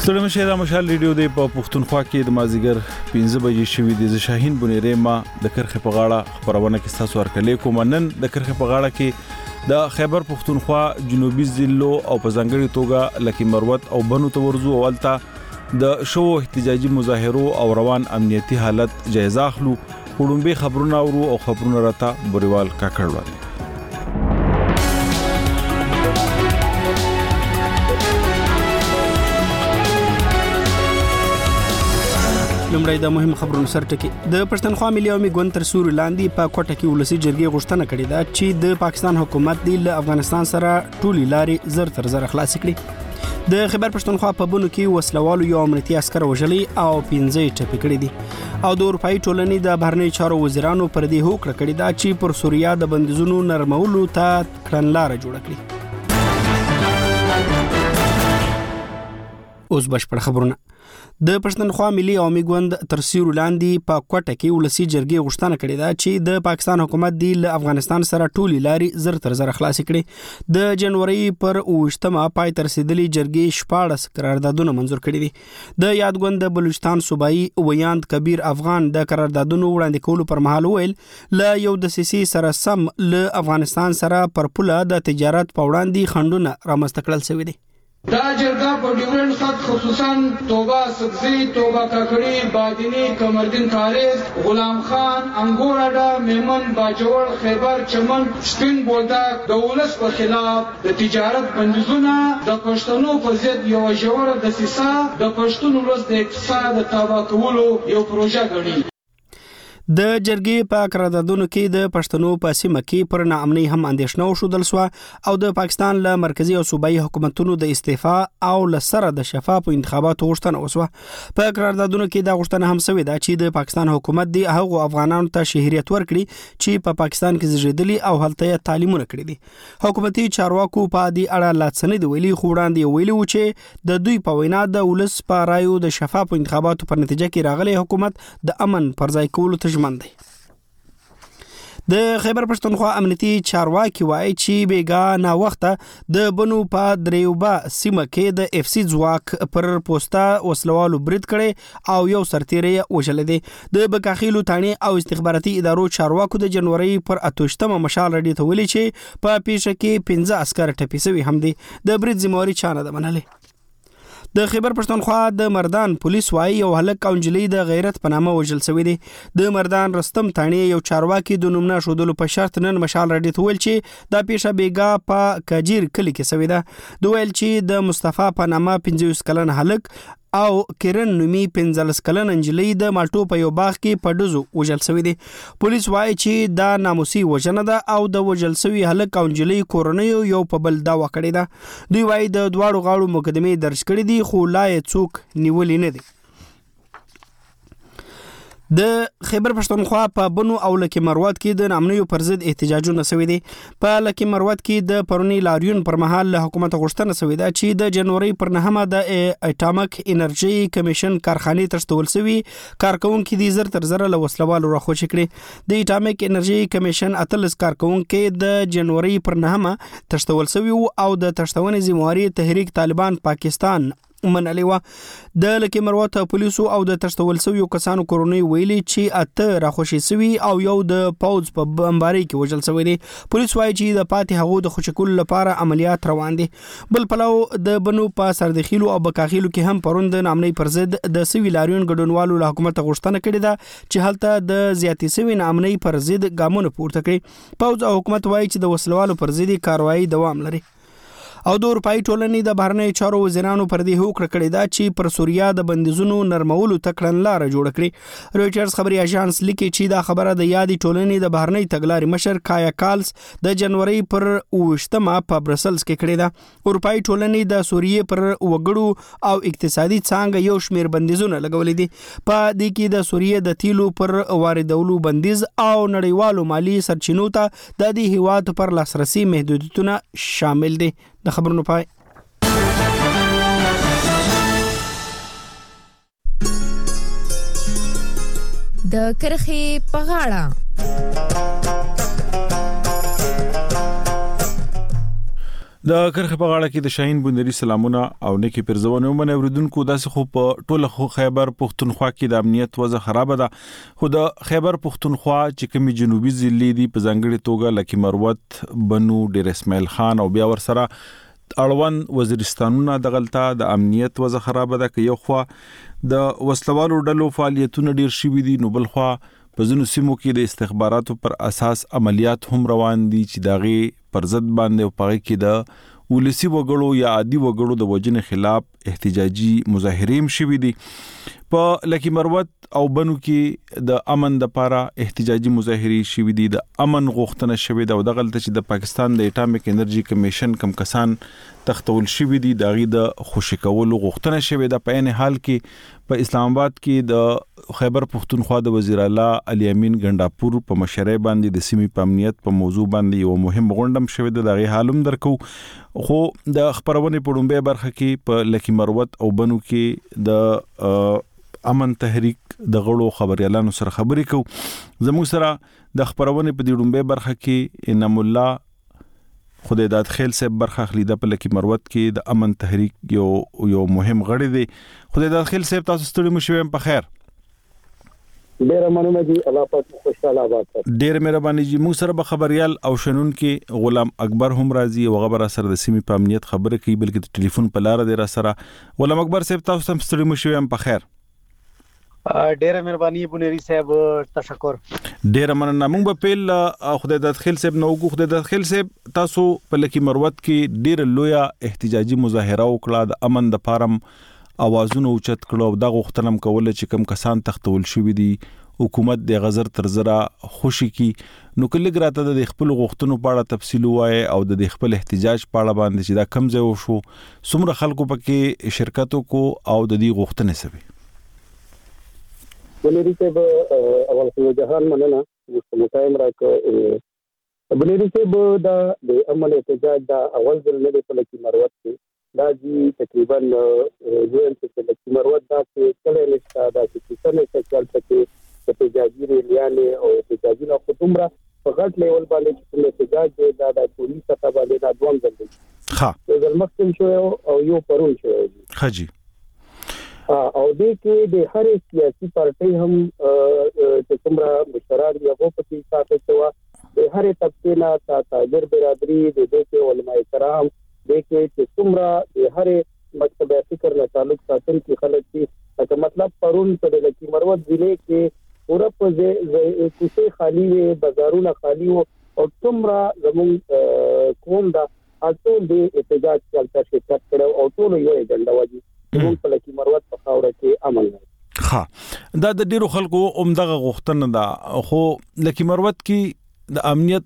سره مشه د مشال ریډیو د پښتونخوا کې د مازیګر 15 بجې شوې د شاهین بنيره ما د کرخه په غاړه خبرونه کې تاسو ورکلې کوم نن د کرخه په غاړه کې د خیبر پښتونخوا جنوبي ضلعو او په ځانګړي توګه لکه مروت او بنو تورزو اولتا د شو احتجاجي مظاهرو او روان امنیتي حالت جایزه اخلو وړومبي خبرونه او خبرونه راته بریوال کاکړوال لمړی د مهم خبرونو سرټکی د پښتونخوا ملي عوامي ګوند تر سوري لاندې په کوټه کې ولسی جرګې غوښتنه کړې ده چې د پاکستان حکومت د افغانستان سره ټولي لارې زر تر زر خلاص کړي. د خیبر پښتونخوا په بونو کې وسلوالو یو امنیتي عسكر وژلي او 15 ټپي کړي دي او د اروپאי ټولنې د بهرنی چارو وزیرانو پر دې هوکړه کړې ده چې پر سوریا د بندیزونو نرمولو ته کړنلاره جوړ کړي. اوس بشپړ خبرونه. د پښتونخوا ملي عوامي ګوند تر سوري لاندې په کوټه کې ولسی جرګې غوښتنه کړې ده چې د پاکستان حکومت د افغانستان سره ټولي لارې زر تر زر خلاص کړي. د جنوري پر 28مه پای تر رسیدلې جرګې 14 قراردادونه منزور کړي دي. د یاد ګوند د بلوچستان صوبایي ویاند کبیر افغان د قراردادونو وړاندې کولو پر مهال ویل ل یو د سیسي سره سم ل افغانستان سره پر پوله د تجارت په وړاندې خندونه رامنځته کړل شوی دي. دا جرګه په ډیورنډ خط خصوصا توبه سبزی، توبه کاکړي، بادینی، کمردین کاریز، غلام خان، انګوراډا، میمن، باجوړ، خیبر، چمن، سپین بولدک د ولس په خلاف د تجارت بندیزونه د پښتنو په ضد یو ژوره دسیسه د پښتون ولس د اقتصاد تباه کولو یو پروژه ګڼي. د جرګې په قراردادونو کې د پښتنو په سیمه کې پر ناامنۍ هم اندېښنه وښودل شوه او د پاکستان له مرکزی او صوبایي حکومتونو د استعفا او لسره د شفاف انتخاباتو غوښتنه وشوه. په قراردادونو کې دا غوښتنه هم شوې ده چې د پاکستان حکومت د هغو افغانانو ته شهریت ورکړي چې په پاکستان کې زیږیدلي او هلته تعلیمونه کړي دي. حکومتي چارواکو په دې اړه لاڅنې د ویلي خوړاندې ویلي و چې د دوی په وینا د ولس په رایو د شفاف انتخاباتو پر نتیجه کې راغلي حکومت د امن پر ځای کولو ته د خیبر پښتونخوا امنیتي چارواکي وایي چې بیګا نا وخته د بنو په دریوبا سیمه کې د اف سي ځواک پر پوسټه وسلوالو برید کړي او یو سرتیری وژل دي. د بکاخیلو تانی او استخباراتي ادارو چارواکو د جنوري پر 28مه مشال رډي ته ویلي چې په پیښه کې 15 عسكر ټپي شوي هم دي. د برید ذمہواری چانه ده منلې. د خیبر پښتونخوا د مردان پولیس وايي یو هلک او انجلۍ د غیرت په نامه وژل شوی دی. د مردان رستم تانی یو چارواکي د نومنا شودلو په شرط نن مشال رډي ته ویل چې دا پیښه بیګا په کاجیر کلی کې شوی ده. دوی ویل چې د مصطفی په نامه 50 کلن هلک او کرن نومي 15 کلن انجلۍ د مالټو په یو باغ کې په ډزو وژل شوی دی. پولیس وايي چې دا ناموسي وژنه ده او د وژل شوی هلک او انجلۍ کورنۍ یو په بل دعوا کړې ده. دوی وايي د دواړو غاړو مقدمې درج کړې دي خو لا یې څوک نیولې نه دي. د خیبر پښتونخوا په بنو او لکه مروت کې د نامنیو پر ضد احتجاجونه شوي دي. په لکه مروت کې د پرونی لاریون پر مهال له حکومت غوښتنه شوې ده چې د جنوري پر 9مه د اټامک انرژي کمیشن کارخانه ترستول شوی کارکونکو دي زر تر زر له وسلوالو راخوشي کړي. د اټامک انرژي کمیشن اتلس کارکونکو د جنوري پر 9مه ترستول شوی او د ترستونې ذمہواری تحریک طالبان پاکستان منلې و. د لکه مروت پولیسو او د ترستول شویو کسانو کورونی ویلي چې اته راخوشي شوی او یو د پوز په بمباري کې وژل شوی دی. پولیس وايي چې د پاتې هغو د خوشکول لپاره عملیات روان دي. بل پلو د بنو په سردخیلو او بکاخیلو کې هم پروند نامنۍ پر ضد د سوي لاریون ګډونوالو له حکومت غوښتنه کړې ده چې هلته د زیاتې سوي نامنۍ پر ضد ګامونه پورته کړي. پوز او حکومت وايي چې د وسلوالو پر ضد کاروایی دوام لري. او د اروپאי ټولنې د بهرنی چارو وزیرانو پر دې هوکړه کړې ده چې پر سوریا د بندیزونو نرمولو ته کړنلاره جوړ کړي. رويټرز خبري اژانس لیکي چې دا خبره د یادې ټولنې د بهرنی تګلارې مشر کایا کالس د جنوري پر 28مه په برسلز کې کړې ده. اروپאי ټولنې د سوریې پر وګړو او اقتصادي څنګه یو شمیر بندیزونه لګولې دي. په دې کې د سوریې د تیلو پر واردولو بندیز او نړیوالو مالی سرچینو ته د دې هیواد پر لاسرسي محدودیتونه شامل دي. د خبرونو پای. د کرخې په غاړه د کرخ په غاړه کې د شاهین بندري سلامونه او نیکی پرزونه ومنه اوریدونکو داسې خو په ټوله خیبر پختونخوا کې د امنیت وضع خراب ده. خو د خیبر پختونخوا چې کومي جنوبي ضلع دي په ځانګړي توګه لکه مروت، بنو، ډیر اسماعیل خان او بیا ور سره اړوند وزیرستانونه د غلطه د امنیت وضع خراب ده. که یو خو د وسلوالو ډلو فعالیتونه ډیر شوي دي، نو بل خو په ځینو سیمو کې د استخباراتو پر اساس عملیات هم روان دي چې داغي پر ضد باندې او پغې کې د ولسی وګړو یا عادي وګړو د وجنې خلاف احتجاجي مظاهرې شوي دي. په لکی مروت او بنو کې د امن د لپاره احتجاجي مظاهرې شوي دي، د امن غوښتنه شوي ده او د غلطه چې د پاکستان د اټامیک انرژي کمیشن کم کسان تختول شوي دي داغي د خوشی کولو غوښتنه شوي ده. په عین حال کې په اسلام آباد کې د خیبر پختونخوا د وزیر اعلی علي امین ګنداپور په مشرۍ باندې د سیمې په امنیت په موضوع باندې یو مهم غونډم شوي ده، دغه حالم درکو. خو د خبرونه په ډومبه برخه کې په لکی مروت او بنو کې د امن تحریک د غړو خبريالانو سره خبرې کو. زموږ سره د خبرونه په ډومبه برخه کې انم الله خدای داد خیل صاحب برخه خلیده په لکی مروت کې د امن تحریک یو مهم غړی دی. خدای داد خیل صاحب تاسو ستړي مو شوم په خیر. ډیر مننه جی، الله پاک خوشاله آباد. ډیر مهرباني جی. موږ سره به خبريال او شنون کې غلام اکبر هم راځي او غبر سره د سیمې په امنیت خبره کوي، بلکې د ټلیفون په لار دی را سره. غلام اکبر صاحب تاسو هم ستړي مو شوم په خیر. ډیر مهرباني بنيري صاحب، تشکر. ډیر مننه. موږ په پیل خدای داد خیل صاحب نو کو. خدای داد خیل صاحب تاسو په لکی مروت کې ډیر لویا احتجاجي مظاهره وکړه، د امن د فارم اوازونه اوچت کړو، د غوښتنم کوله چې کم کسان تختول شوی دي حکومت د غزر تر زرا خوشي کی. نو کله ګراته د خپل غوښتنو په اړه تفصیل وایي او د خپل احتجاج په اړه باندې چې دا کم ځای وشو، څومره خلکو پکې شرکت کو او د دې غوښتنې سوي. بنيري صاحب اول خو جهان مننه چې ټایم راکړ. بنيري صاحب دا د عمل احتجاج دا اول ځل نه په لکی مروت کې دا جی تقریبا یوه چې لکی مروت دا چې کله نشته دا چې څنګه چې چلته احتجاجي ریلیانه او احتجاجي نه خطومره په غټ لیول باندې چې احتجاج دا د پولیس څخه باندې دا دوام ځل. ها د مخکې شو او یو پرون شو. خجی او دې کې د هر سیاسي پارټي هم چې څومره مشران یې هغه په کې ساتل شو، د هر طبقه نه تاجر برادری د دې کې علماء کرام د کې چې څومره د هر مکتب فکر له تعلق ساتل کې خلک چې مطلب پرون په لکی مروت ضلع کې پورا په کوڅه خالی وي، بازارونه خالی وو او څومره زموږ قوم دا اټول د احتجاج چلته شرکت کړو او ټول یو ایجنډا وایي په لکی مروت په خاوره کې عمل نه. ها دا د ډیرو خلکو عمدغه غوښتنه ده، خو لکی مروت کې د امنیت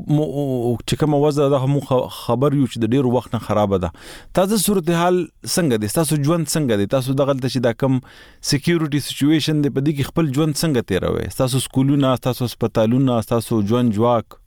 چې کوم وضع ده هم خبر یو چې د ډیرو وخت نه خراب ده. تاسو صورتحال څنګه دي؟ تاسو ژوند څنګه دي؟ تاسو د غلطه چې دا کم سکیورټي سچويشن دی په دې کې خپل ژوند څنګه تیروي؟ تاسو سکولونه، تاسو هسپتالونه، تاسو ژوند جواک؟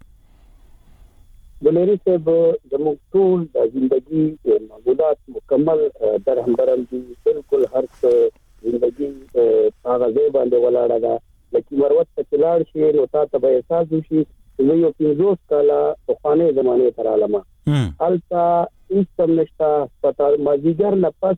بنيري صاحب زموږ ټول د ژوندۍ معمولات مکمل درهم دي، بالکل هر څه ژوندۍ هغه ځای باندې ولاړه ده. لکه مروت ته لاړ شي نو تاسو به احساس وشي چې یو 50 کاله په خانه زمانه تر عالمه التا هیڅ نشتا پتا ماجیګر نه پس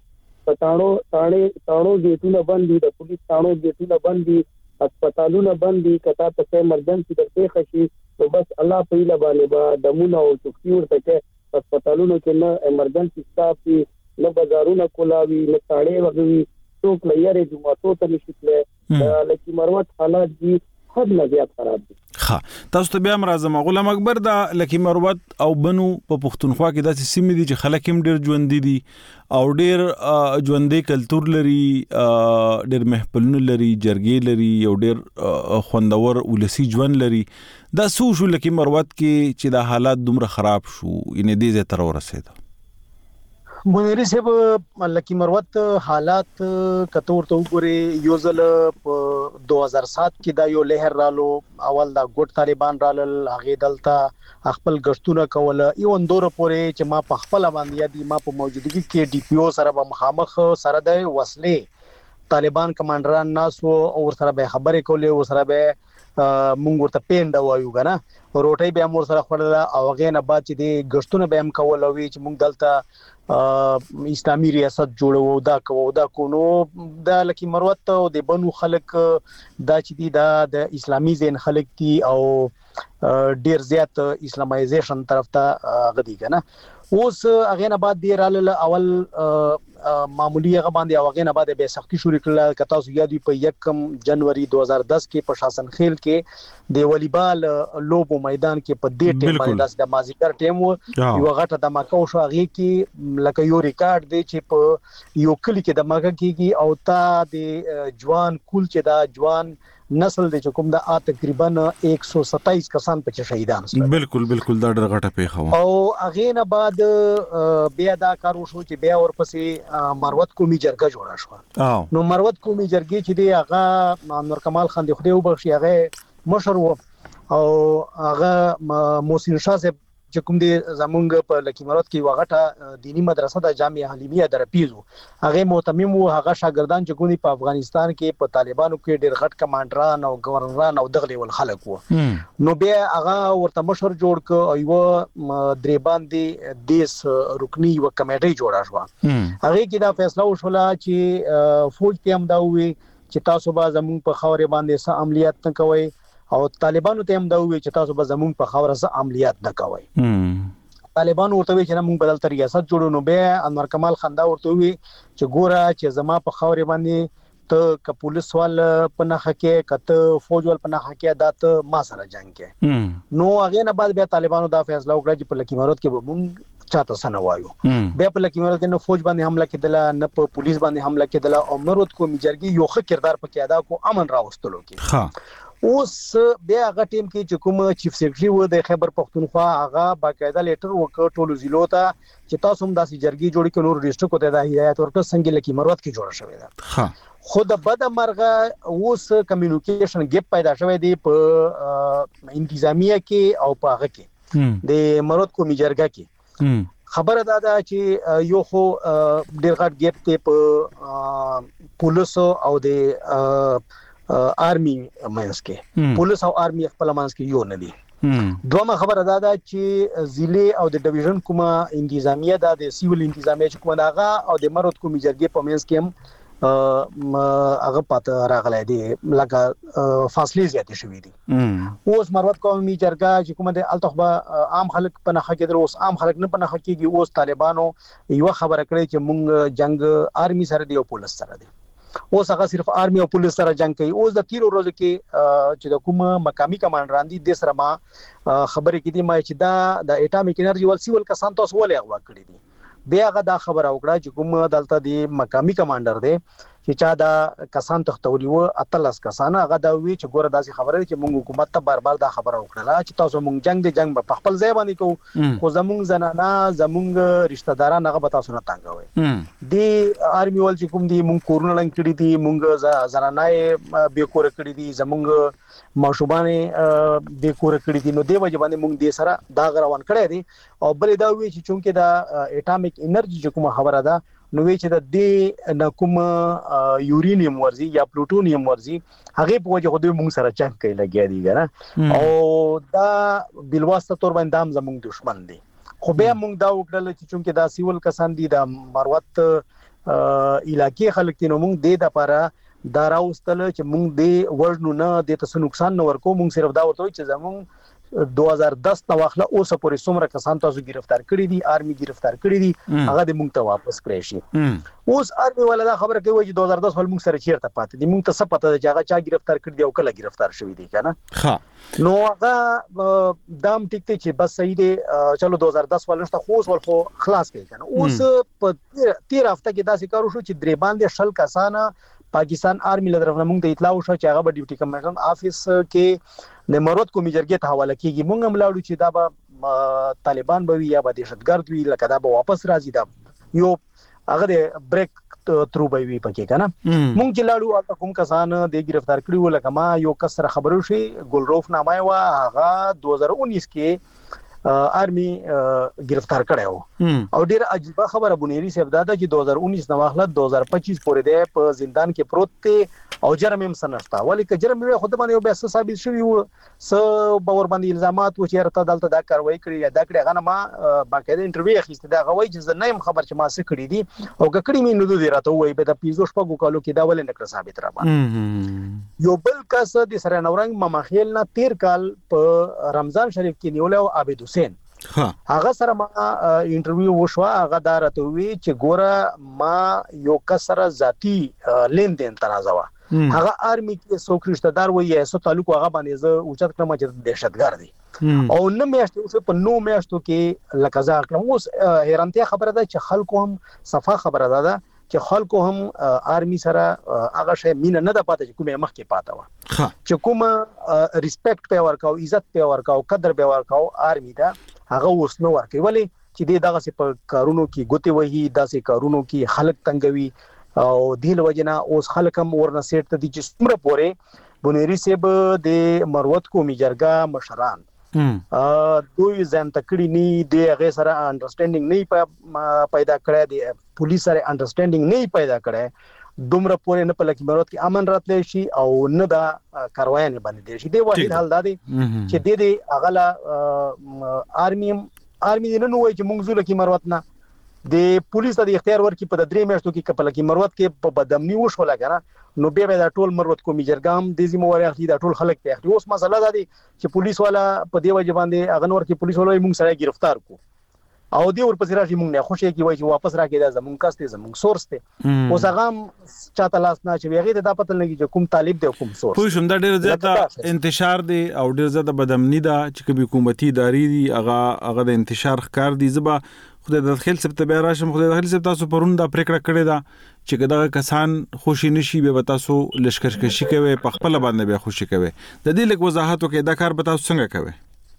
پټاڼو گیټونه بندي، د پولیس ټاڼو گیټونه بندي، هسپتالونه بندي. کته ته ایمرجنسي درته خشي نو بس الله په اله باندې با دمونه او چوکي ورته کې هسپتالونو کې نه ایمرجنسي سټاف نه بازارونه کولاوي نه تاړې وغوي څوک لایره جمعاتو ته نشیتله. لکه مروت حالات دي حد نه زیات خراب دي. ها تاسو ته بیا مرزم غلام اکبر دا لکه مروت او بنو په پښتونخوا کې داسې سیمې دي چې خلک هم ډیر ژوند دي او ډیر ژوندې کلچر لري، ډیر محفلونه لري، جرګې لري او ډیر خوندور ولسی ژوند لري. دا سوشو لکه مروت کې چې دا حالات دومره خراب شو ینه دې زه تر ورسېده. بنيري صاحب لکی مروت حالات کته ورته وګوري یو ځل په 2007 کې دا یو لهر رالو، اول دا ګوت طالبان رالل، هغه دلته خپل غشتونه کول، یو اندور پورې چې ما په خپل باندې یادي ما په موجودګي کې ډي پی او سره به مخامخ سره د وسلې طالبان کمانډران ناس او سره به خبرې کولې او سره به مونږ ورته پینډه وایو کنه روټي به مور سره خورل او هغه نه بعد چې د غشتونه به هم کول او چې مونږ دلته اسلامي ریاست جوړو دا کو نو د لکی مروت او د بنو خلک دا چې د اسلامي زین خلک دي او ډیر زیات اسلامایزیشن طرف ته غدي کنه اوس هغه نه بعد دی رال اول معمولی هغه باندې هغه نه بعد به سختي شروع کړل کتا سو یادی په 1 جنوري 2010 کې په شاسن خیل کې د والیبال لوبو میدان کې په دې ټیم باندې د مازیګر ټیم یو غټه د ماکو شو هغه کې لکه یو ریکارډ دی چې په یو کلی کې د ماګه کېږي او تا د جوان کول چې دا جوان نسل د کوم د تقریبا 127 کسان په شهیدان سره بالکل دا ډېر غټه پیښه او هغه نه بعد بیا دا کار وشو چې بیا ورپسې مروت قومي جرګه جوړه شو نو مروت قومي جرګه چې دی هغه نور کمال خان دی خو وبخښي هغه مشر و او هغه محسن شاه صاحب چې کوم دي زمونږ په لکی مروت کې وغټه دینی مدرسه د جامعه حلیمیه درپیزو هغه مهتمم وو هغه شاګردان چې کومي په افغانستان کې په طالبانو کې ډېر غټ کمانډران او گورنران او دغه ول خلک وو نو بیا هغه ورته مشر جوړ ک او یو درې باندې دیس رکنی یو کمیټه جوړه شو هغه کې دا فیصله وشوله چې فوج ته هم دا وی چې تاسو به زموږ په خاورې باندې څه عملیات نه کوئ او طالبانو ته هم دا وی چې تاسو به زموږ په خاوره سره عملیات نه کوئ طالبانو ورته وی چې موږ بدل تر ریاست جوړو نو به انور کمال خان دا ورته وی چې ګوره چې زما په خاورې باندې ته ک پولیس وال پناه کې کته فوج وال پناه کې دات ما سره جنگ کې نو هغه نه بعد بیا طالبانو دا فیصله وکړه چې په لکی مروت کې موږ چاته سن وایو بیا په لکی مروت کې نو فوج باندې حمله کېدله نه په پولیس باندې حمله کېدله او مروت کو میجرګي یو ښه کردار پکې ادا کو امن راوستلو کې اوس بیا هغه ټیم کې چې کوم چیف سیکریټری و د خیبر پختونخوا هغه باقاعده لیټر وکړ ټولو ضلعو ته چې تاسو هم داسې جرګي جوړی کړئ نور ډیسټریکټ ته د هدایت ورکړ څنګه لکی مروت کې جوړه شوې ده خود بد مرغه اوس کمیونیکیشن ګیپ پیدا شوی دی په انتظامیه کې او په هغه کې د مروت قومي جرګه کې خبره ده چې یو خو ډیر غټ ګیپ ته په پولیس او د آرمي مینس کې پولیس او آرمي خپل مینس کې یو نه دي دومره خبره ده چې ضلع او د ډیویژن کومه انتظامیه ده د سیول انتظامیه چې کومه داغه او د مروت قومي جرګې په مینس کې هم هغه پاتې راغلي دي لکه فاصله زیاتې شوې دي اوس مروت قومي جرګه چې کومه د التخبه عام خلک په نه حق درو اوس عام خلک نه په نه حقيږي اوس طالبانو یو خبره کړې چې مونږ جنگ آرمي سره دی او پولیس سره دی اوس هغه صرف آرمي او پولیس سره جنگ کوي اوس د تیرو ورځو کې چې د کوم مقامي کمانډران دي د سره ما خبرې کړي ما چې دا د اټامیک انرژي ول سیول کسان تاسو ولې اغوا کړی دي بیا هغه دا خبره وکړه چې کوم دلته د مقامي کمانډر دی چې چا دا کسان تختوري و اتلس کسان هغه دا وی چې ګوره داسې خبره چې موږ حکومت ته بار دا خبره وکړه چې تاسو موږ جنگ په خپل ځای باندې کوو خو زموږ زنانه زموږ رشتہ داران هغه به تاسو نه تنګوي دی آرمي ول چې کوم دی موږ کورونه لنګ کړی دي موږ زنانه به کور کړی دي زموږ ماشوبانه به کور کړی دي نو دی وجه باندې موږ دې سره دا غروان کړی دي او بل دا وی چې چونکه دا اټامیک انرژي چې کومه خبره ده نو وی چې د دې نه کوم یورینیم ورزي یا پلوټونیم ورزي هغه په وجه خو دوی موږ سره چک کوي لګیا دي ګره او دا بلواسطه تور باندې زموږ دشمن دي خو به موږ دا وکړل چې چونکه دا سیول کسان دي د مروت علاقې خلک دي نو موږ د لپاره دا راوستل چې موږ د ورنو نه د تاسو نقصان نه ورکو موږ صرف دا وته چې زموږ 2010 نو واخله اوس پورې څومره کسان تاسو گرفتار کړی دي آرمي گرفتار کړی دي هغه د مونږ ته واپس کړی شي اوس آرمي ولا دا خبره کوي چې 2010 ول مونږ سره چیرته پاتې دي مونږ ته څه پته ده چې هغه چا گرفتار کړی دی او کله گرفتار شوی دی کنه نو هغه دام ټیک ته چې بس صحیح دی چلو 2010 ولشته خو اوس ول خلاص کړي کنه اوس په 13 هفته کې داسې کار وشو چې درې باندې شل کسانه پاکستان آرمي له طرف نه موږ ته اطلاع وشو چې هغه په ډیوټي کمانډر افیس کې د مروت قومي جرګې ته حواله کیږي موږ هم لاړو چې دا به طالبان به وي یا به دهشتګرد وي لکه دا به واپس راځي دا یو هغه د بریک ترو به وي پکې کنه موږ چې لاړو کوم کسان د گرفتار کړي لکه ما یو کس سره خبرو شي ګلروف نامه وا هغه 2019 کې آرمي گرفتار کړو او ډیر عجیب خبره بنيري صاحب دا چې 2019 نو واخله 2025 پورې د په زندان کې پروت دی او جرم هم سنشتا ولی که جرم وي خود باندې به ثابت شوی وو س باور باندې الزامات و چې رته دلته دا کاروایی کړی دا کړی غنه ما باقاعده انټرویو اخیسته دا غوي چې زه نه خبر چې ما څه کړی دي او کړي مې نو دی راته وای به د پیزو شپږو کالو کې دا ولې نکړه ثابت را باندې یو بل کس د سره نورنګ مماخیل نه 13 کال په رمضان شریف کې نیول او عابد حسین هغه سره ما انټرویو وشو هغه دا راته وی چې ګوره ما یو کسره ذاتی لین دین ترازوا هغه آرمي کې څوک رشتہ دار وي یا څو تعلق هغه باندې زه اوچت کړم چې دهشتګر دي او نه میاشتو اوس په نو میاشتو کې لکه ځکه اوس حیرانتیا خبره ده چې خلکو هم صفه خبره ده چې خلکو هم آرمي سره هغه شی مين نه د پاتې کومه مخ کې پاته و چې کومه ریسپیکټ په ورکاو عزت په ورکاو قدر په ورکاو آرمي دا هغه اوس نو ورکوي ولی چې دغه څه په کارونو کې ګوتې وهي داسې کارونو کې خلک تنګوي او دیل وجنا اوس خلک هم ورنه سیټ ته دي چې څومره پورې بنيري صاحب د مروت قومي جرګه مشران دوی ځان تکړی نه دی هغه سره انډرستانډینګ نه پیدا کړی دی پولیس سره انډرستانډینګ نه پیدا کړی دومره پورې نه په لکه مروت کې امن راتلی شي او نه دا کاروایی نه باندې دي شي دی واحد حل دی چې د اغلا آرمي نه وای چې موږ زول کې مروت نه د پولیس د اختیار ورکې په 3 میاشتو کې کپل کې مروت کې په بدامنی وشو لګره نو به دا ټول مروت کومي جرګام د ذمہواری اخلي دا ټول خلک ته اخلي اوس مسله دا دي چې پولیس والا په دی وجه باندې اغنور کې پولیس والا موږ سره گرفتار کو او دی ورپسې راشي موږ نه خوشي کی وای چې واپس راکې دا زمونږ کاست زمونږ سورس ته اوس هغه چاته لاس نه چې ویغه د پته لګي چې کوم طالب دی کوم سورس خو شوم دا ډیر زیاته انتشار دی او ډیر زیاته بدامنی دا چې کوم حکومتي ادارې دي هغه د انتشار ښکار دي زبا خدای د خیل سب ته راشم خدای د خیل سب تاسو پرون دا پریکړه کړې ده چې دغه کسان خوشي نشي به تاسو لشکرکشي کوي په خپل باندې به خوشي کوي د دې لیک وضاحت وکړئ دا کار به تاسو څنګه کوي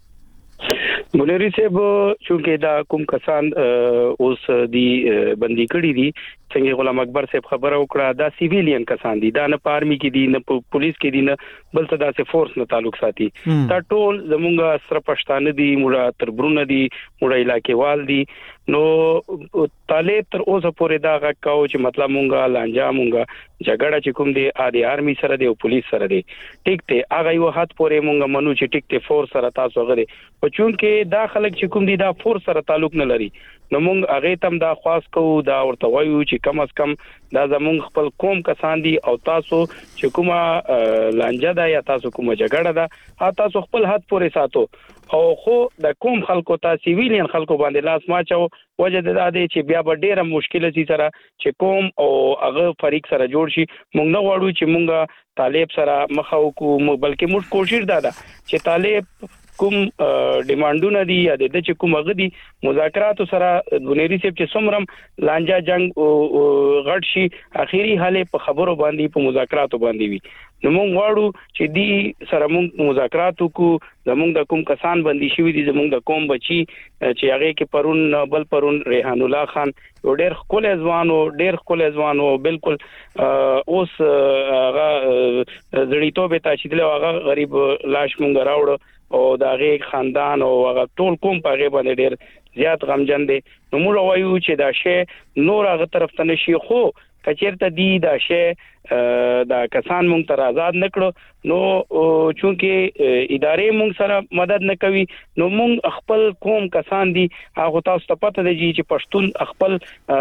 مولوی صاحب چونکه دا کوم کسان اوس دی بندي کړی دي څنګه غلام اکبر صاحب خبره وکړه دا سیویلین کسان دي دا نه پارمي کې دي نه پولیس کې دي نه بل څه داسې فورس نه تعلق ساتي دا ټول زمونږ سره پښتانه دي موږ تربرونه دي موږ علاقې وال دي نو طالب تر اوسه پورې دا غاکاو چې مطلب مونږه لانجا مونږه جګړه چې کوم دی ادي آرمي سره دی او پولیس سره دی ټیک ته هغه یو حد پورې مونږه منو چې ټیک ته فورس سره تاسو غره په چون کې دا خلک چې کوم دی دا فورس سره تعلق نه لري نو مونږ هغه تم دا خواست کوو دا ورته وایو چې کم از کم دا زمونږ خپل قوم کسان دي او تاسو چې کومه لانجا ده یا تاسو کومه جګړه ده تاسو خپل حد پورې ساتو او خو د کوم خلکو ته سیویلین خلکو باندې لاس ماچو وجه د دې چې بیا به ډیره مشکله سي سره چې کوم او هغه فریق سره جوړ شي مونږ نه غواړو چې مونږه طالب سره مخاو کو بلکې موږ کوشش دا ده چې طالب کوم ډیمانډونه دي یا د چې کوم غدي مذاکرات سره بنيري صاحب چې سمرم لانجا جنگ غټ شي اخیری حاله په خبرو باندې په مذاکرات باندې وي نو موږ غواړو چې دی سره موږ مذاکرات وکړو زموږ د کوم کسان باندې شوی دي زموږ د کوم بچي چې هغه کې پرون ریحان الله خان ډېر خپل ځوانو بالکل اوس هغه زړیتوب ته چې له هغه غریب لاش مونږ راوړ او داغه خاندان او هغه ټول کوم په هغه باندې ډېر زیات غمجن دي نو موږ وایو چې دا شی نور هغه طرف ته نشي خو کچیرته دی دا شی دا کسان مونږ تر آزاد نکړو نو چونکه ادارې مونږ سره مدد نه کوي نو مونږ خپل قوم کسان دي هغه تاسو ته پته دی چې پښتون خپل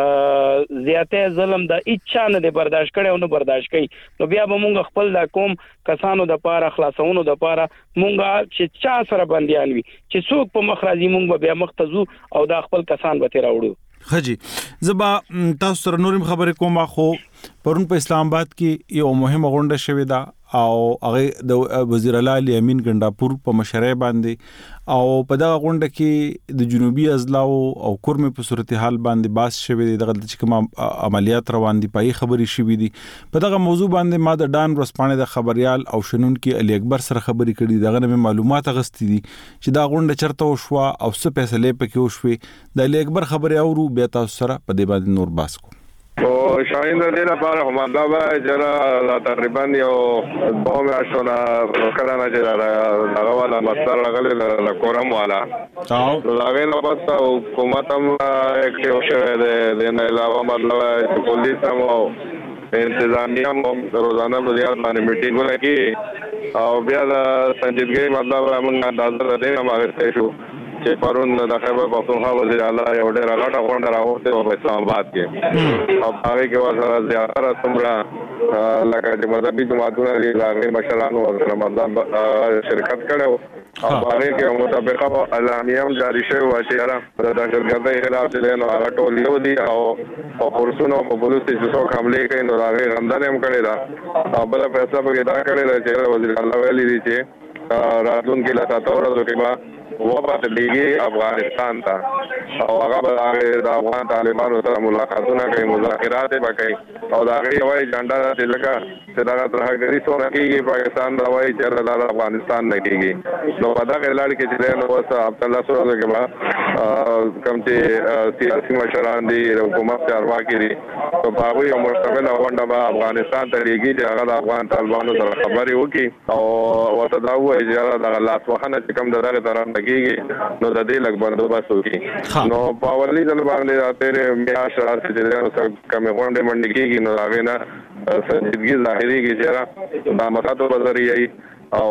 زیاته ظلم د اچا نه برداشت کړي او نه برداشت کوي نو بیا به مونږ خپل د قوم کسانو د پاره خلاصونو د پاره مونږه چې چا سره بنديان وي چې څوک په مخ راځي مونږ بیا مختزو او د خپل کسان به تیراوړو خجی زبا تاسو سره نورم خبرې کوم خو پرون په اسلام آباد کې یو مهمه غونډه شوې ده او هغه د وزیر اعلی علی امین ګنداپور په مشرۍ باندې او په دغه غونډه کې د جنوبي اضلاع او کورمه په صورتحال باندې باس شوې دي دغه چې کوم عملیات روان دي پای خبرې شوې دي په دغه موضوع باندې ما د ډان ورسپانې د خبريال او شنون کې علي اکبر سره خبرې کړې دغه نه معلومات غستې دي چې دا غونډه چرته وشوه او څه فیصله پکې وشوي د علي اکبر خبرې اورو بیا تاسو سره په دې باندې نور باس کو او شاین د دې لپاره هم دا جره تقریبا یو 2 میاشتونه کله نه جره هغه والا مستر لګل له کورم والا هغه نو بس حکومت هم اکټیو شوه د نه علاوه مطلب پولیس هم انتظامیه هم روزانه بیا باندې میټینګونه کوي او بیا د سنجیدګۍ مطلب موږ اندازه لري هغه شو چې پرون د خیبر پختونخوا وزیر اعلی یو ډېر غټه غونډه راوړته په اسلام آباد کې او هغه کې وسره زیاتره څومره لکه چې مذهبي جماعتونه دي هغه مشرانو سره مطلب شرکت کړو او هغه کې مطابقه اعلامیه هم جاری شوی و چې را د دهشتګردۍ خلاف چې نو هغه ټول یو دي او پولیسونو په پولیس چې څو حمله کوي نو هغه غندنه هم کړی دا او بل فیصله به دا کړی چې وزیر اعلی ویلي دي چې راتلونکي لا تاسو کې وبات دیږي افغانستان ته او هغه د افغان طالبانو سره ملاقاتونه کوي مذاکرات به کوي او دا غي وایي جنډا د لکه چې دا ترهګری څونه کیږي پاکستان دا وایي چې دا افغانستان نه کیږي نو دا غلاړ کې چې نو وسه عبد الله سره کې با کوم چې سیاسي مشران دي حکومت چارواکي دي او هغه یو مستقل غونډه به افغانستان ته لګي چې هغه د افغان طالبانو سره خبري وکړي او وته دا وایي چې دا لاس وخنه چې کوم دغه طرف نو د دې لګ بندوبست وکړي نو په اولي ځل باندې راته میاش راځي چې کوم غونډه منډي کېږي نو هغه نه سنجیدګي ظاهري کې چې دا مخاطب بذریعي او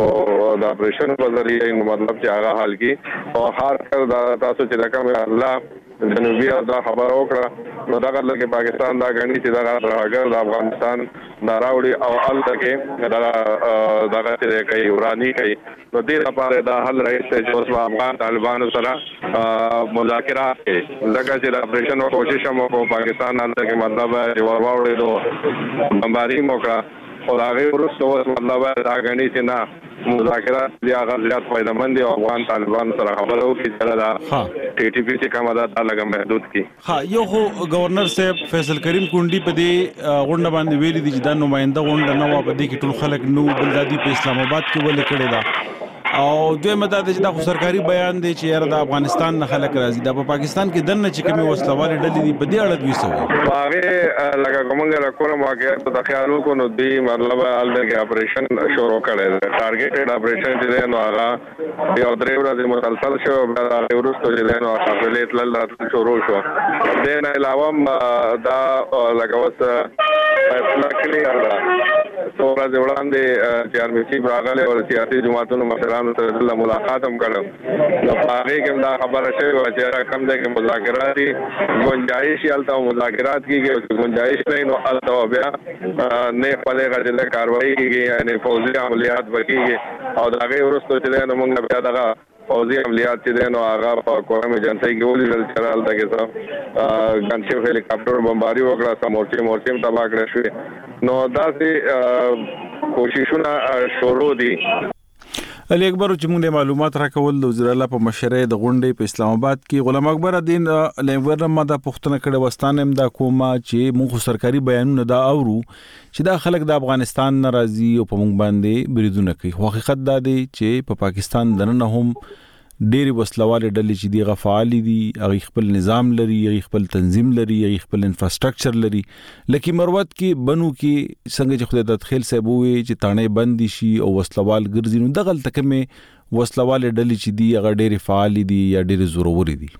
د اپریشن بذریعي مطلب چې هغه حل کی او هر کله تاسو چې رقم الله جنوبي دا خبر وکړه نو دا کله کې پاکستان دا غني چې دا راګر د افغانستان ناراوړي او ال تکي دا چې کوي وراني کوي نو دې لپاره دا حل راځي چې اوس افغان طالبانو سره مذاکرات کوي لکه چې اپریشن او کوشش مو په پاکستان نه تکي مطلب ورواوړي دوه بمباري موکا او هغه ورسره مطلب دا غني چې نه مذاکرات دی هغه زیات فائدمند او افغان طالبان سره خبرو کې چې دا ټي ټي پی چې کومه دا لګه محدود کی یو خو گورنر صاحب فیصل کریم کونډي په دې غونډه باندې ویلي دي چې دا نماینده غونډه نه و په دې کې ټول خلک نو بلدادي په اسلام آباد کې ولې کړی دا او دوی مدد چې دا سرکاري بیان دی چې یاره د افغانستان نه خلک راځي دا په پاکستان کې دنه چې کومي وسلوالې ډلې دي په دې اړه دوی سوي هغه لکه کومه راکوم واقعي د خیالو کو نو دی مطلب الګ اپریشن شروع کړي ټارګټډ اپریشن چې نو هغه یو درې ورځې مسلسل شو بیا ورسته چې نو خپلې تل شروع شو د نه علاوه دا لکه وس فیصله کړی دا څومره وړاندې چې ارمیشي راغله او سیاسي جماعتونو مشرانو سره د ملاقات هم کړو نو هغه کې دا خبره شوه چې کوم ځای کې مذاکرات دي گنجائش یالته مذاکرات کیږي گنجائش نه نو الته بیا نه خپلې غږ کاروایی کیږي یعنی فوزي عملیات وکړي او دا غي ورسته چې نو موږ بیا دغه فوزي عملیات چې نو هغه په کوم جنسي کې ولې چرال تا کې څه ګنشي هلی کاپټر بمباري وکړه سمورچي تباہ کړی شو نو دا سي کوششونه شروع دي علي اکبر چې موږ معلومات راکول د وزیر اعلی په مشرۍ د غونډې په اسلام آباد کې غلام اکبر الدین لنګورم دا پښتنه کړه وستانه هم دا کومه چې موږ سرکاري بیانونه دا اورو چې دا خلک د افغانستان ناراضي او په موږ باندې بریدونه کوي حقیقت دا دی چې په پاکستان دنه هم ډېری وسلوالې ډلې چې دی غفعالي دي هغه خپل نظام لري هغه خپل تنظیم لري هغه خپل انفراستراکچر لري لکه مروت کې بنو کې څنګه چې خدای د تخیل صاحب وي چې تانه بند شي او وسلوال ګرځي نو دغه تکمه وسلوالې ډلې چې دی هغه ډېری فعال دي یا ډېری زورور دي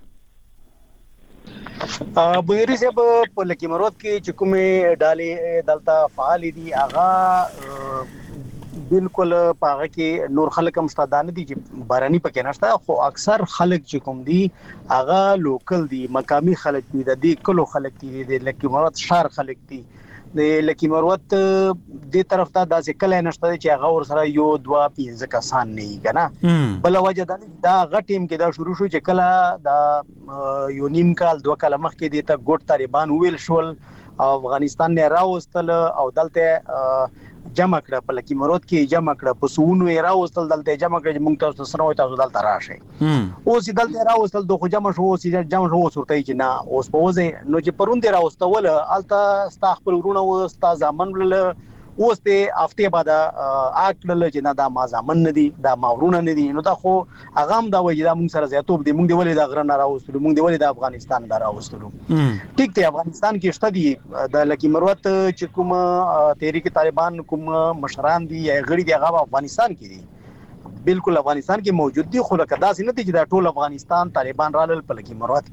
بویری صاحب په لکه مروت کې چې کومه ډالې دلته فعال دي هغه بالکل پاغه کې نور خلک هم ستادانه دي چې باراني پکې نشته خو اکثر خلک چې کوم دي هغه لوکل دي مقامی خلک دي د دې کلو خلک دي د لکه مروت شهر خلک دي د لکه مروت د طرف ته داسې کله نشته چې هغه ور سره یو 2-5 کسان نه کنه بل وجه دا غټیم کې دا شروع شو چې کله دا یو نیم کال 2 کال مخکې د ته ګوټ طالبان ویل شول افغانستان نه راوستل او دلته جمع کړه په لکه مرود کې جمع کړه په سونو یې راوستل دلته جمع کړه موږ تاسو سره وای تاسو دلته راشئ اوس دلته راوستل دوه جمع شو اوس جمع شو ورته چې نه اوس په وځي نو چې پروند راوستول الته ستا خپل ورونه او ستا ځامن ول اوس ته هفته بعد اکل چې نه دا مازامن نه دي دا ماورونه نه دي نو دا خو هغه هم دا وایي دا موږ سره زیاتوب دي موږ دی ولې دا غره نه راوستلو موږ دی ولې د افغانستان نه راوستلو ټیک ته افغانستان کې شته دي د لکی مروت چې کوم تحریک طالبان کوم مشران دي یا غړي دي هغه افغانستان کې دي بالکل افغانستان کې موجود دي خو لکه داسې نه دي چې دا ټول افغانستان طالبان رالل په لکی مروت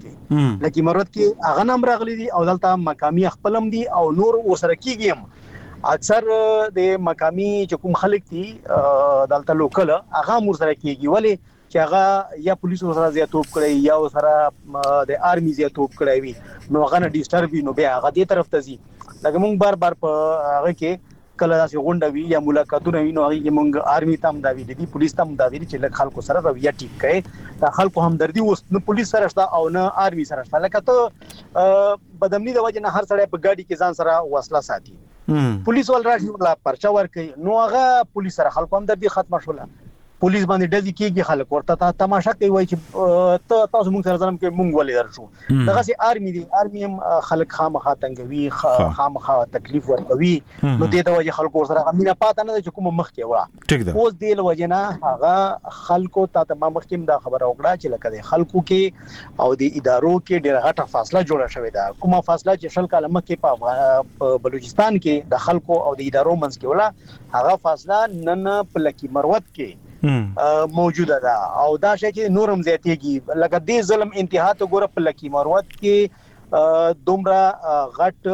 کې هغه نام راغلي دي او دلته مقامی خپلم دي او نور وسره کېږي اکثر د مقامی چې کوم خلک دي دلته لوکل هغه مور سره کېږي ولې چې هغه یا پولیس سره زیاتوب کړی یا سره د آرمي زیاتوب کړی وي نو هغه نه ډیسټرب نو بیا هغه دې طرف ته ځي لکه مونږ بار په هغه کې کله داسې غونډه وي یا ملاقاتونه وي نو هغه کې مونږ آرمي تام دا وی دي پولیس تام دا وی چې خلکو سره رویه ټیک کړي دا خلکو همدردي اوس نه پولیس سره شته او نه آرمي سره شته لکه ته بدامني د وجه نه هر سړی په ګاډي کې ځان سره وسله ساتي پولیس ول راځي ولا پرچا ور کوي نو هغه پولیس سره خلکو هم د دې ختمه شوله پولیس باندې ډزې کیږي خلک ورته تماشا کوي وای چې تاسو موږ سره ظلم کوي موږ ولې درشو دغه سي آرمي دي آرمي هم خلک خامخا تنګوي خامخا تکلیف ورکوي نو دې د وجه خلکو سره امینه پاتې نه چې کوم مخ کې وړه اوس دې له وجه نه هغه خلکو ته تمام مخکیم دا خبره وکړه چې لکه د خلکو کې او د ادارو کې ډېر غټه فاصله جوړه شوې ده کومه فاصله چې شل کاله مخکې په بلوچستان کې د خلکو او د ادارو منځ کې وړه هغه فاصله نن په لکی مروت کې موجوده ده او دا شی چې نورم زیاتېږي لکه دې ظلم انتها ته ګوره په لکی مروت کې دومره غټ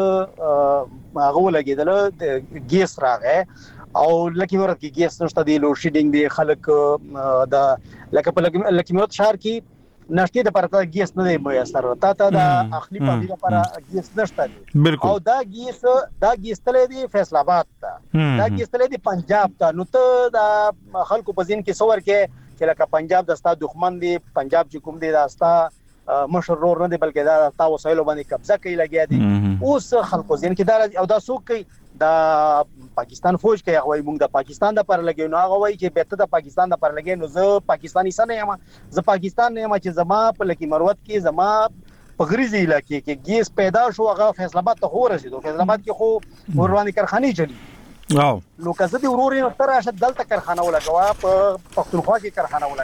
هغه ولګېدل د ګیس راغې او لکی مروت کې ګیس نشته دی لوډ شیډینګ دی خلک د لکه په لکی مروت شهر کې نشته د پرته ګیس نه دی میسر ته د اخلي پابلی لپاره ګیس نشته دی او دا ګیس تلې دی فیصل آباد ته دا ګیس تلې دی پنجاب ته نو ته د خلکو په ځین کې څور کې چې لکه پنجاب د ستا دښمن دی پنجاب چې کوم دی دا ستا مشرور نه دی بلکې دا تا وسایلو باندې قبضه کوي لګیا دي اوس خلکو ځین کې دا او دا څوک کوي دا پاکستان فوج کې هغه موږ د پاکستان د پر لګي نو هغه وایي چې به ته د پاکستان د پر لګي نو زه پاکستانی سره یم زه پاکستان نه یم چې زما په لکی مروت کې زما په غریزي علاقې کې ګیس پیدا شو هغه فیصل آباد ته ورسېدو فیصل آباد کې خو ورانی کارخانه چلی نو کزه دی ورور یې تر راشه دلته کارخانه ولګوا په پښتونخوا کې کارخانه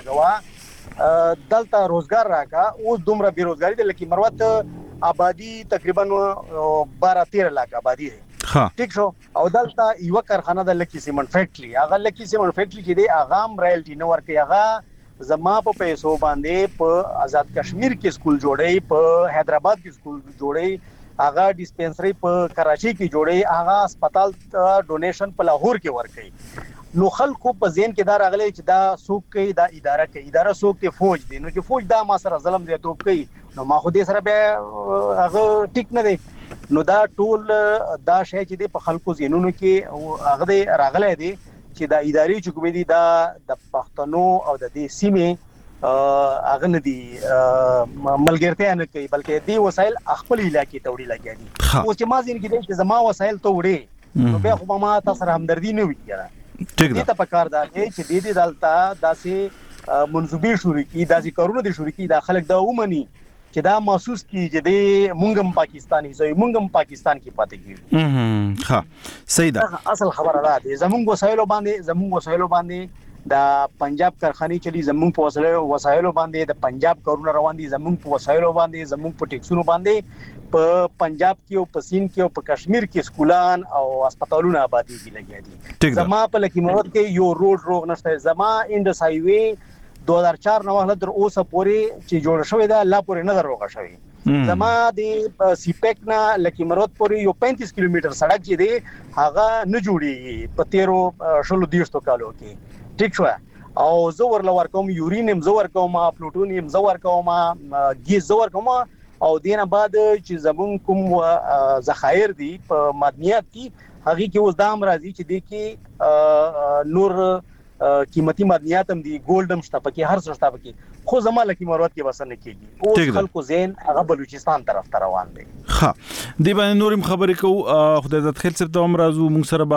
ولګوا دلته روزګار راکا اوس دومره بیروزګاری د لکی مروت آبادی تقریبا 12-13 لک آبادی ده ټیک شو او دلته یو کارخانه د لکی سیمنټ فیکټری هغه لکی سیمنټ فیکټری کې دی هغه رایلټي نو ورکي هغه زما په پیسو باندې په آزاد کشمیر کې سکول جوړي په حیدرآباد کې سکول جوړي هغه ډیسپنسری په کراچي کې جوړي هغه هسپتال ډونیشن په لاهور کې ورکي نو خلکو په ذهن کې دا راغلي چې دا څوک کوي دا اداره څوک ته فوج دی نو چې فوج دا ما سره ظلم دی توپ کوي نو ما خو دې سره به هغه ټیک نه دی نو دا ټول دا شی چې د خلکو زینونو کې هغه راغلی دی چې دا اداري چې کومې دي دا د پښتنو او د دې سیمې هغه نه دي ملګرتیا نه کوي بلکې دې وسایل خپل علاقې ته وړي لګیا دي او چې ما ځین کې چې زما وسایل ته وړي نو بیا خو ما تاسو سره همدردي نه وي ټیک ده په کار دا چې دې دلته داسې منسوبي شروع کی داسې کارونه دي شروع کی دا خلک دا ومني چې دا محسوس کی چې د مونږم پاکستانی زوی مونږم پاکستان کې پاتې کیږي ها صحیح ده اصل خبره را دي زمونږ وسایلو باندې دا پنجاب کارخانه چلی زمونږ په وسایلو باندې د پنجاب کارونه روان دي زمونږ په وسایلو باندې زمونږ په ټیکسونو باندې په پنجاب کې او په سین کې او په کشمیر کې سکولان او هسپتالونه آبادی دي لګیا دي زما په لکی مروت کې یو روډ نشته زما انډس هایوي 2004 نو وهله در اوسه پورې چې جوړ شوې ده لا پورې نه دروغه شوې زما د سیپیک نه لکی مروت پورې یو 35 کیلومتر سړک چې دی هغه نه جوړي په 13 کالو کې ټیک شو او زور لور کوم یورینیم زور کوم پلوټونیم زور کوم ګیس زور کوم او دینه بعد چې زمون کوم ذخایر دي په معدنیات دي هغه کې اوس دام راځي چې د کې نور قیمتي معدنیات هم دي ګولډ هم شته پکې هر څه شته پکې خو زما لکی مروت کې وسنه کېږي او خلکو زین هغه بلوچستان طرف ته روان دي ها دی باندې نورم خبرې کو خدای عزت خیر سره ته امرازو موږ سره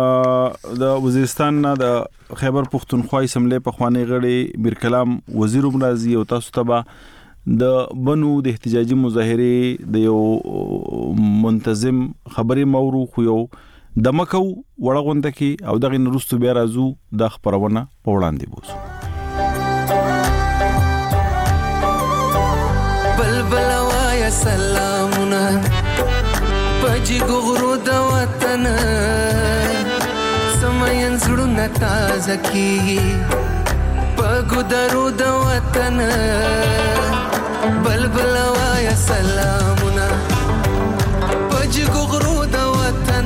با د وزیرستان نه د خیبر پښتونخوا اسمبلی په خوانی غړي میر کلام وزیر امرازي او تاسو ته با د بنو د احتجاجي مظاهره د یو منتظم خبري مورو خو یو د مکو وړغونده کې او دغه نورستو بیا راځو د خبرونه په وړاندې بوزو. بلبل وایا سلامونه پجی غرو د وطن سمین زړونه تازه کیږي پګو درو د وطن بلبل وایا سلامونه پجی غرو د وطن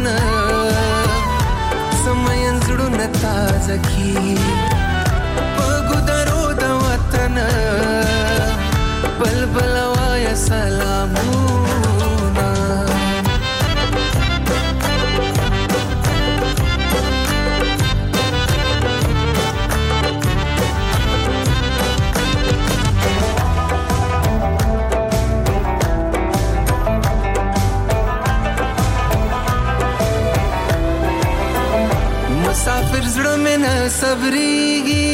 سمین زړونه تازه کیږي پګو درو د وطن بلبل وایا سلامونه مسافر زړه مې نه صبرېږي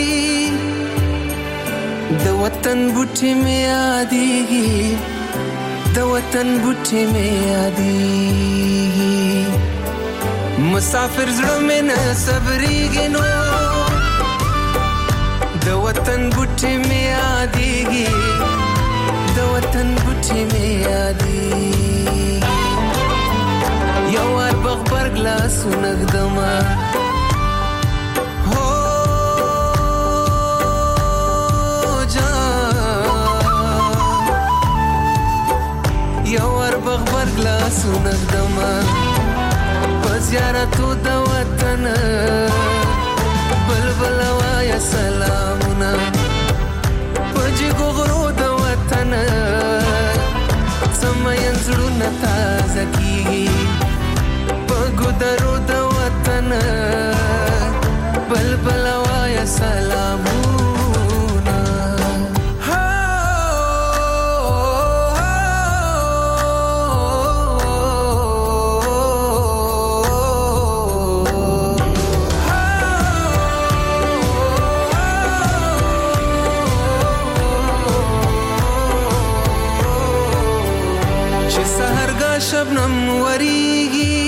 د وطن بوټي مې یادېږي د وطن بوټي مې یادېږي مسافر زړه مې نه صبرېږي نو د وطن بوټي مې یادېږي د وطن بوټي مې یادېږي یو وار بغبرګ لاسونه ږدمه یوار بغبر گلاسونه ږدمه په زیارتو د وطن بلبل وایا سلامونه په جګو غرو د وطن سمین زړونه تازه کیږي په ګودرو د وطن بلبل وایا سلامونه شبنم وریږي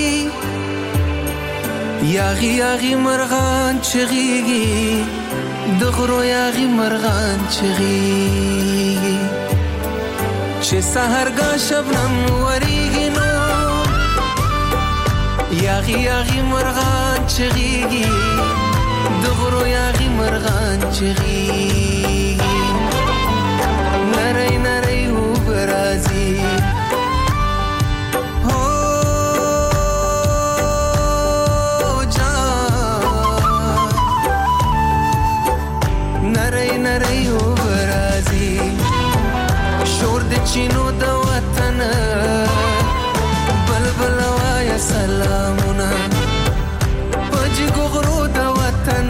یاغي یاغي مرغان چغيږي د غرو یاغي مرغان چغيږي چې سحرګا شبنم وریږي نو یاغي یاغي مرغان چغيږي د غرو یاغي مرغان چغيږي نری نری وبرازي چینو د وطن بلبل وایا سلامونه پجګو غرو د وطن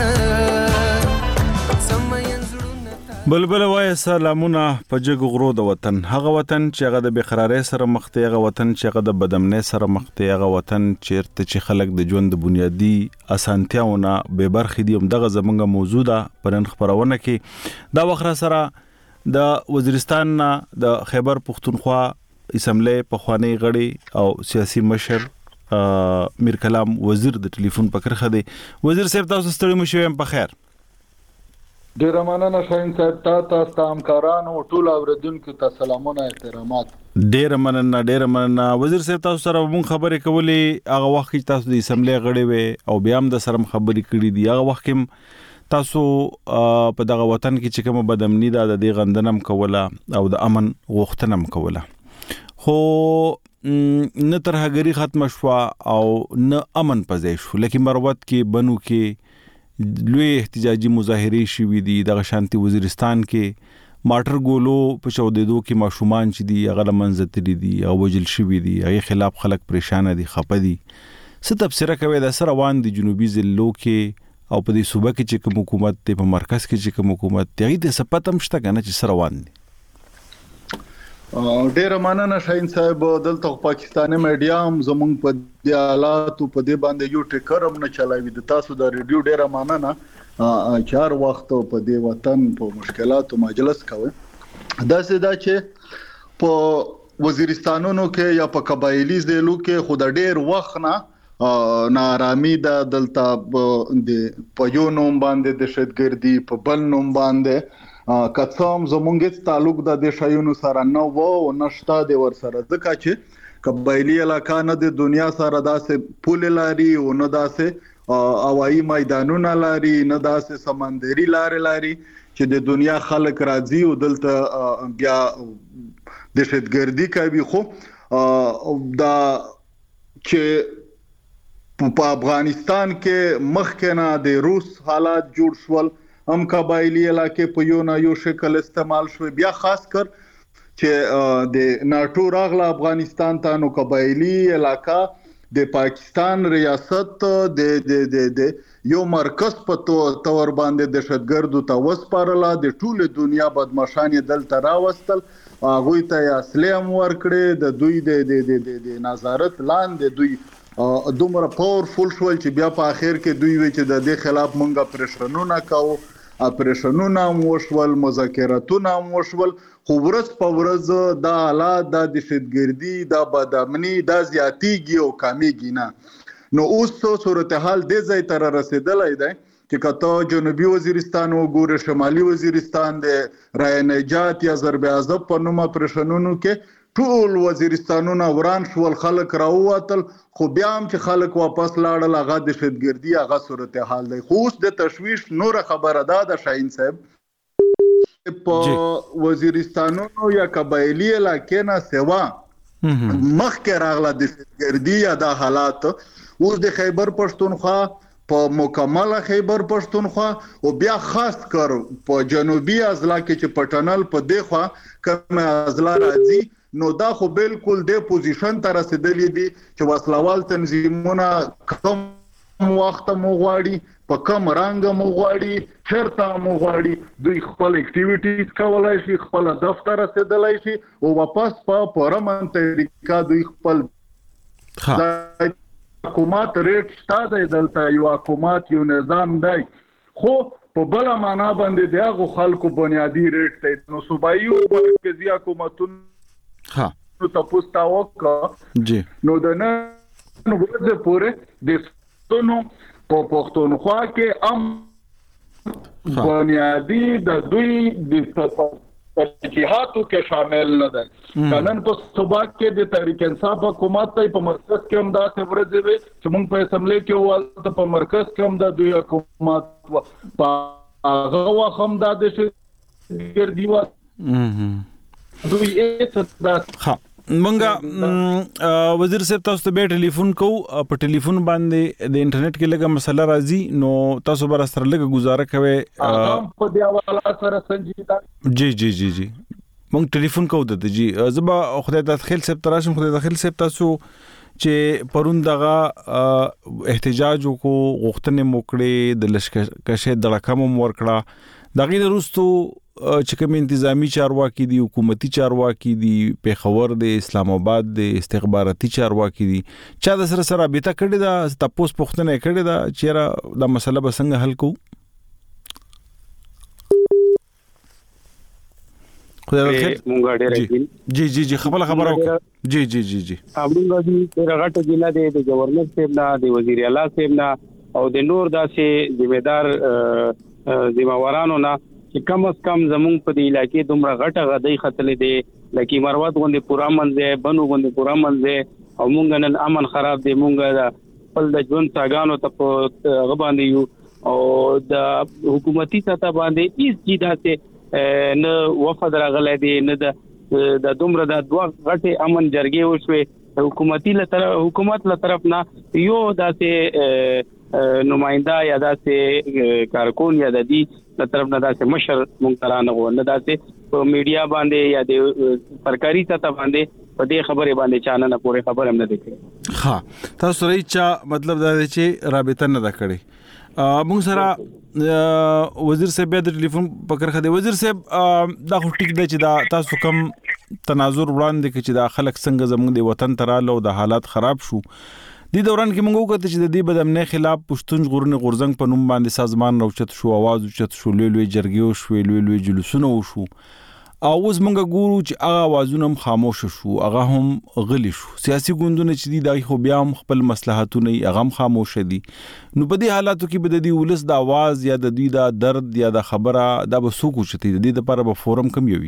بلبل وایا سلامونه پجګو غرو د وطن هغه وطن چې هغه د بقرارۍ سره مخ دی هغه وطن چې هغه د بدامنۍ سره مخ دی هغه وطن چیرته چې خلک د ژوند د بنیادی اسانتیاونه به برخې دي هم دغه زمونږ موضوع ده پرن خبرونه کې دا وخت سره د وزیرستان د خیبر پختونخوا اسمبلی په خوانی غړي او سیاسي مشر میر کلام وزیر د ټلیفون په کرخه دی. وزیر صاحب تاسو ستړي مو شوم په خیر. ډیر مننه شاهین صاحب تاسو همکارانو ټول اوریدونکو ته سلامونه احترامات. ډیر مننه وزیر صاحب تاسو سره مون خبرې کولې هغه وخت چې تاسو د اسمبلی غړي وې او بیا هم د سره خبرې کړې دي هغه وخت کې تاسو په دغه وطن کې چې کوم بدامنی ده د غندنم کوله او د امن غوښتنم کوله خو نه ترهګری ختم شو او نه امن پځې شو لکه مروت کې بنو کې لوی احتجاجي مظاهره شوې دي د شانتي وزیرستان کې ماټر ګولو په چودېدو کې ماشومان چې دي هغه منځتري دي او وجل شوې دي هغه خلاف خلک پریشان دي خپه دي څه تفسیر کوي د سره روان دي جنوبي ضلعو کې او په دې صوبه کې چې کوم حکومت ته په مرکز کې چې کوم حکومت ته د سپاتم شته کنه چې سره روان دي. ډیر مننه شاهین صاحب دلته پاکستاني میډیا هم زموږ په دې حالات په دې باندې یو ټکرم نه چلایي د تاسو د ریډیو ډیر مننه چار وخت په دې وطن په مشکلاتو مجلس کوي دا چې په وزیرستانونو کې یا په قبایلی ضلعو کې خود ډیر وخت نه نارامی د دلته د پيونوم باندې د شتګردي په بل نوم باندې کڅوم زمونږ تعلق د شایونو سره نه وو نشتا د ور سره ځکه چې قبایلی علاقہ نه د دنیا سره داسې پول لاري او نه داسې هوایی میدانونه لاري نه داسې سمندري لاري چې د دنیا خلک راځي او دلته بیا د شتګردي کوي خو دا چې په افغانستان کې مخکنه د روس حالات جوړ شول هم قبایلی علاقې په یو شکل استعمال شو بیا خاص کر چې د ناتو راغله افغانستان ته نو قبایلی علاقہ د پاکستان ریاست د یو مرکز په تور باندې د شتګردو ته وسپارله د ټوله دنیا بدمعشان دلته راوستل هغه ته اسلام ورکړي د دوی د نظارت لاندې دوی دومره پاورفول شول چې بیا په اخر کې دوی وی چې د دې خلاف مونږه پریشنونه کوو اپریشنونه وشول مذاکراتونه وشول خو ورځ په ورځ دا حالات د شتګردي د بدامني د زیاتیږي او کمیږي نه نو اوس صورتحال د ځای تر رسیدلای دی چې کته جنوبي وزیرستان او ګور شمالي وزیرستان د رای نجات یا ضربعضب په نوم پریشنونو کې ټول وزیرستانونه وران شول خلک راووتل خو بیا هم چې خلک واپس لاړل هغه د شتګردي هغه صورتحال دی خو اوس د تشویش نور خبره ده شاهین صاحب په وزیرستانونو یا قبایلی علاقې نه سوا مخکې راغله د شتګردي یا د حالات اوس د خیبر پښتونخوا په مکمله خیبر پښتونخوا او بیا خاص کر په جنوبي اضلاع کې چې پټنل په دیخوا کوم اضلاع راځي نو دا خو بالکل د پوزیشن ته رسیدلې دي چې وسلوال تنظیمونه کوم وخت مو غواړي په کوم رنګ مو غواړي چرته مو غواړي دوی خپل اکټیویټیز کولای شي خپل دفتر رسیدلای شي او واپس په پرمن طریقه دوی خپل حکومت ریټ شته دلته یو حکومت یو نظام دی خو په بل معنا باندې دغه خلکو بنیادی ریټ ته نو صوبایي او مرکزی حکومتونو نو تاسو تاوک جی نو د نن ورځې پورې د ستونو په پښتونخوا کې ام بنیادی د دوی د ترجیحاتو کې شامل نه ده نن په صوبا کې د تحریک انصاف حکومت په مرکز کې هم دا ورځې وي چې موږ په اسمبلی کې ولته په مرکز کې هم د دوی حکومت په هغه وخت هم د شتګردي و دوی منګه وزیر صاحب تاسو ته به ټلیفون کو په ټلیفون باندې د انټرنیټ کې لګه مسله راځي نو تاسو بر سره لګه گزاره کوي په دی حواله سره سنجیدا جی مونږ ټلیفون کو د جی زبا خدای د خیل صاحب تراشم خدای د خیل صاحب تاسو چې پرون دغه احتجاج کو غوښتنه موکړې د لشکشه د رقم ورکړه دغه وروستو چې کوم انتظامی چارواکي دي حکومتي چارواکي دي پیښور د اسلام آباد د استخباراتي چارواکي دي چا د سره بیت کړی دا تاسو پوښتنه کړی دا چیرې دا مسله به څنګه حل کو مونږ ډېر جی خبره وکړه جی امونږ د رغټ ضلع د گورنر صاحب نه د وزیر اعلی صاحب نه او د نور داسې ذمہدار ذمہوارانو نه چې کم از کم زمونږ په دې علاقې دومره غټه غدۍ خطلې دي لکه مروت غوندې پورا منځه بنو غوندې پورا منځه او مونږ نن امن خراب دي مونږ خپل د ژوند ساګانو ته په غباندې یو او د حکومتي سطح باندې هیڅ چیزه نه وفد راغلی دي نه د دومره د دوه غټه امن جرګې وشوي حکومت له طرف نه یو داسې نمائنده یا داسې کارکون یا د دې له طرف نه داسې مشر مونږ ترانه و نه داسې په میډیا باندې یا د سرکاري سطح باندې په دې خبره باندې چانه نه پوره خبر هم نه دکړي ها تاسو ریچا مطلب دا دی چې رابطه نه دا کړي مونږ سره وزیر صاحب د ټلیفون پکړه دی وزیر صاحب دا خو ټیک دی چې دا تاسو کوم تناظر وړاندې کې چې دا خلک څنګه زموږ د وطن تراله او د حالات خراب شو د دوران کې موږ وکړه چې د دې بدامنۍ خلاف پښتون غورن غورزنګ په نوم باندې سازمان راوچت شو आवाज اوچت شو لوی جرګې شو لوی جلوسونه وشو اوس مونږ ګورو چې هغه आवाजونه هم خاموش شو، هغه هم غلي شو. سیاسي ګوندونه چې دي دا خو بیا هم خپل مصلحتونه هغه هم خاموش دي. نو په دې حالاتو کې به د دې ولس د आवाज یا د دوی د درد یا د خبره دا به څوک وچتي د دې لپاره به فورم کم یوي.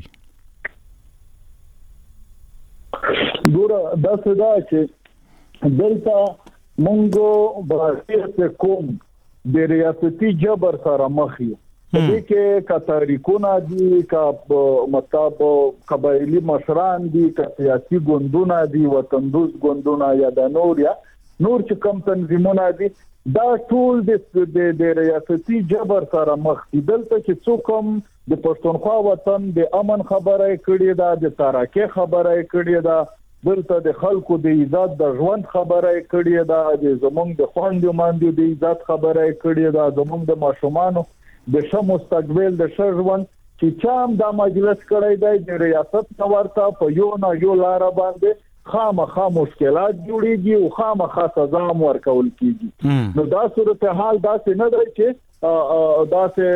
ګوره دا څه ده چې دلته مونږ به کوم د ریاستي جبر سره مخ یو. دې کې کا تاریخونه دي، کا مطلب قبایلی مشران دي، کا سیاسي ګوندونه دي، وطن دوست ګوندونه یا د نور چې کم تنظیمونه دي، دا ټول د ریاستي جبر سره مخ دي. دلته چې څوک هم د پښتونخوا وطن د امن خبره کړي ده، د ترقۍ خبره کړي ده، دلته د خلکو د عزت د ژوند خبره کړي ده، د زمونږ د خوندو باندې د عزت خبره کړي ده، زمونږ د ماشومانو د ښه مستقبل د ښه ژوند چې چام دا مجلس کړی دی د ریاست نورته په یو لار باندې خامخا مشکلات جوړیږي او خامخا سزا ورکول کیږي. نو دا صورتحال داسې نه دی چې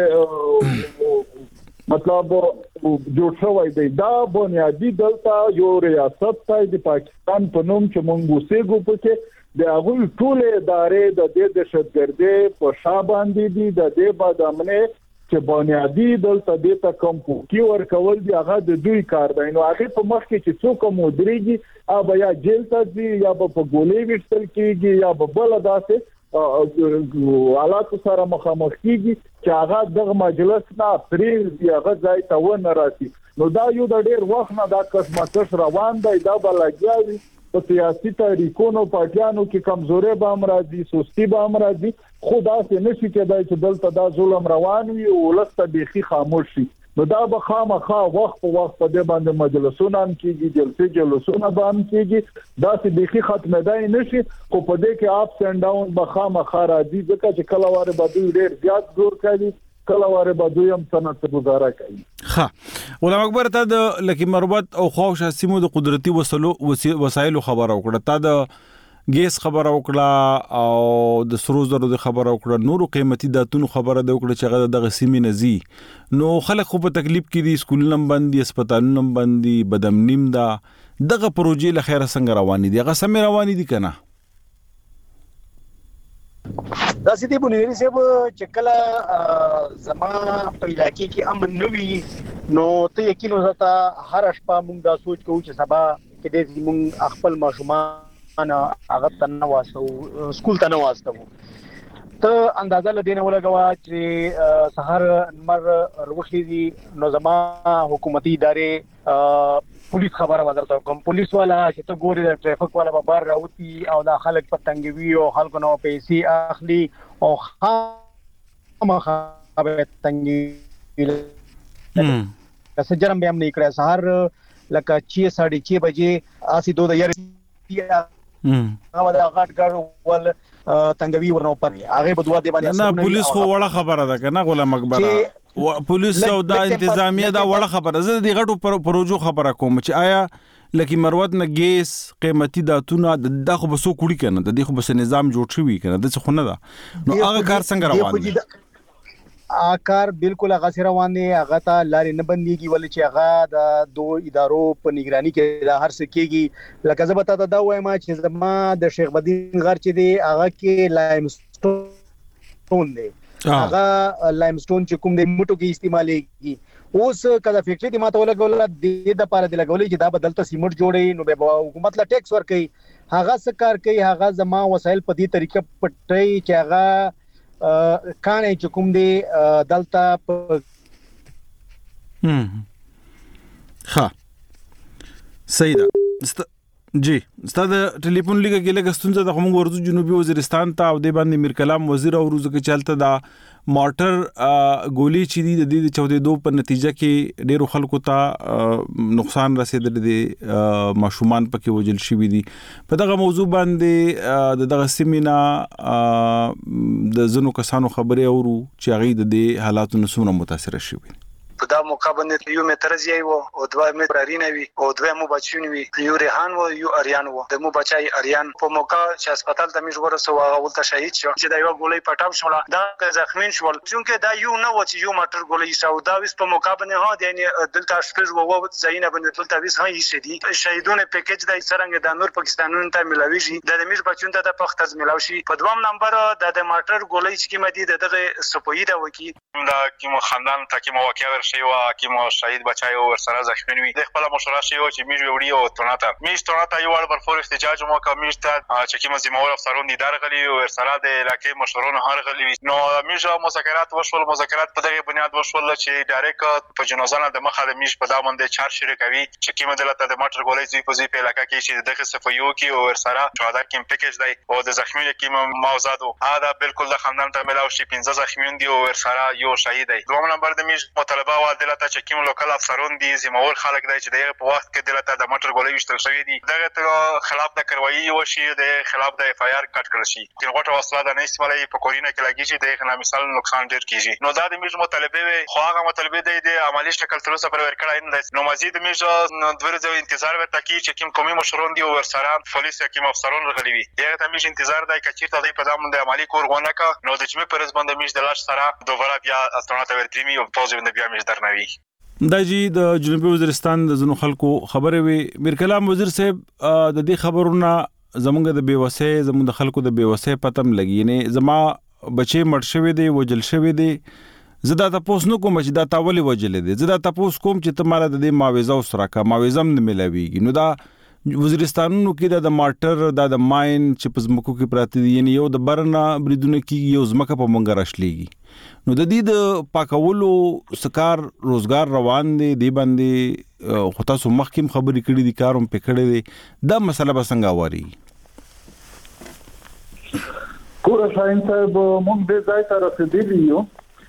داسې مطلب جوړ شوی دی. دا بنیادی دلته یو ریاست دی د پاکستان په نوم چې مونږ اوسېږو پکې د هغوی ټول ادارې د دې دهشتګردۍ په شا باندې دي. د دې بادامنه چې بنیادی دلته د ته کم پوکي ورکول دی هغه د دوی کار دی. نو هغه په مخ کې چې څوک مدريږي اوبه یا جیل ته ځي یا په ګولې وشتل کیږي یا په بل داسې حالات سره مخامخ کیږي چې هغه د مجلس نه پرې هغه ځای ته ونه راسي. نو دا یو د ډیر وخت نه دا کسمکش روان دی. دا بلګیاوي په سیاسي تاریخونو پټیانو کې کمزوري به امراضي، سستی به امراضي، خدا سي نشي کېدای چې دلته دا ظلم روان وي او لسته بيخي خاموش شي. نو دا به خامخا وخت په وخت په دې باندې مجلسونه هم کېږي، جلسونه به هم کېږي، دا سي بيخي ختمېدای نشي. خو په دې کې اپس اینڈ ډاون به خامخا راځي ځکه چې کله واره به دوی ډېر زیات زور کوي، کله واره به دوی هم څنګه گزاره کوي. غلام اکبر ته د لکی مربوط او خوښ سیمو د قدرتي وسایلو خبره وکړه، ته د ګیس خبره وکړه او د سرو زرو د خبره وکړه، نورو قیمتي داتونو خبره د وکړه چې هغه د سیمې نزي. نو خلک خو په تکلیف کې دي، سکولونه باندې، هسپتالونه باندې، بدامنیم دا دغه پروژې له خیره څنګه روانې دي؟ هغه سمې روانې دي کنه؟ دا سيدي بنيري صاحب چې کله زما په علاقې کې امن نوي نو ته یقین وساته هر شپه موږ دا سوچ کوو چې سبا کې دې موږ خپل ماشومان هغه تنه واسو سکول ته نه واسطو. ته اندازه لدینه ولګوا چې سحر نمبر روخي دي نو زما حکومتي ادارې پولیس خبره ودرته کوم، پولیس والا چې ته ګوري د ټریفیک والا به بار راوتی او دا خلک په تنګوي او خلکو نو پیسې اخلي او خامخا به تنګي کس جرم به هم نه کړی. سحر لکه 6:30 بجې اسی 2000 هغه دا غاټ ول تنګوي ورنو پرې هغه په دوه دی باندې نه پولیس خو وړه خبره ده کنه غلام اکبر، پولیس او د انتظامیه دا وړه خبره. زه د غټو پروژو خبره کوم چې آیا لکه مروت نه ګیس قیمتي داتونه د خو بسو کوړي کنه، د دې خو بس نظام جوړ شوی کنه، د څه خو نه ده. نو هغه کار څنګه روان دی؟ کار بالکل هغه سره روان دی، هغه ته لارې نه بنديږي ولې چې هغه د دوه ادارو په نگراني کې دا هر څه کېږي. لکه زه به تاسو دا وایم چې زما د شیخ بدین غر چې دی هغه کې لایمستون دی، هغه لایمستون چې کوم د موټو کې استعمالېږي. اوس کله فیکټری دی ماته ولګول د لپاره د لګولې چې دا بدلته سیمټ جوړي نو به حکومت لا ټیکس ورکړي، هغه څه کار کوي، هغه زما وسایل په دې طریقه پټي چې هغه کانه چې کوم دی دلته صحیح ده. جی ستاسو ټلیفون لیګه کې لګه ستونزه د کوم ورزو جنوبي وزیرستان ته او د باندې میر کلام وزیر او روزه کې چلته دا مارټر ګولې چې د دې 14 په نتیجه کې ډیرو خلکو ته نقصان رسیدل دي، ماشومان پکې وجل شوی دي. په دغه موضوع باندې دغه سیمینا د زنو کسانو خبرې اورو چې هغه د دې حالاتو نسونه متاثر شوی. په دا موقع باندې یو مترزی او دوه مترین وی او دوه مو بچون وی یو ریحان و یو اریان و د مو بچای اریان په موقع چې هسپتال ته میږ ورسو هغه ولته شهید شو چې دا یو ګولې پټاو شو دا زخمین شو چې دا یو نه و چې یو مټر ګولې شو دا وس په موقع باندې ها یعنی دلته شپږ وو زینه باندې دلته وس هي شدي شهیدونه پیکیج د څنګه د نور پاکستانونو ته ملاويږي د میږ بچون ته د پختز ملاوي په دوام نمبر د مټر ګولې چې مدي دغه سپوی دا وکی دا کوم خاندان ته کوم واقعیا ورشي وا کوم شهید بچای او سره زخمین وي د خپل مشوره شي او چې میږ وړي او توناته یو ور پر فور احتجاج مو کوم میشته چې کوم زموږ افسرون دي درغلي او سره د علاقې مشورونه هرغلي نو میږ مذاکرات وشول مذاکرات په دغه بنیاد وشول چې ډایرکټ په جنازانه د مخه د میږ په دا باندې چار شریکوي چې کوم دلته د مټر ګولې زی په زی په علاقې کې چې دغه صفيو کې او سره شهدا کوم پیکیج دی او د زخمین کوم موضوعو دا بالکل د خاندان ته ملاو شي 15 زخمیون دي او سره یو شهید دی دوم نمبر د میږ مطالبه و دلته چې کوم لوکل افسرون دي زموږ خلک دی چې دغه په وخت کې دلته د مټر ګولې وشتل شوی دي دغه خلاف د کاروایی وشي د خلاف د اف آی آر کټ کړل شي چې غوټه وسله د نه استعمالي په کورینه کې لګی چې دغه مثال نقصان ډیر کیږي نو دا د میږ مطالبه وي خو هغه مطالبه دی د عملی شکل تر اوسه پر ورکړای نه نو مزید میږ د ورځې انتظار ورته کی چې کوم قومي مشرون دي او سره پولیس کوم افسرون راغلي وي دغه ته میږ انتظار دی چې ته په دامن د عملی کور غونه کا نو د جمعې پر ځبند میږ د لاش سره دوباره بیا استرونته ورتريمي او پوز باندې بیا میږ درنوي دا جی د جنوبي وزیرستان د زنو خلکو خبره وي میر کلام وزیر صاحب د دې خبرونه زمونږ د بیوسه زمونږ د خلکو د بیوسه پتم لګی نه زما بچي مړ شوی دی وجل شوی دی زدا تاسو نو کوم چې دا تاولي وجل دی زدا تاسو کوم چې تماله د دې معاوضه وسره کا معاوضه نه ملويږي نو دا وزیرستانونو کې د ماټر د ماين چې په زمکو کې پراته دي یعنی یو د برنا بریدونه کې یو زمکه په مونږ راشلېږي نو د دې د پاکولو سکار روزګار روان دي دی باندې خو تاسو مخکیم خبرې کړې دي کاروم پکړې دي دا مسله به څنګه واري کور شاین صاحب مونږ دې ځای ته رسیدلی یو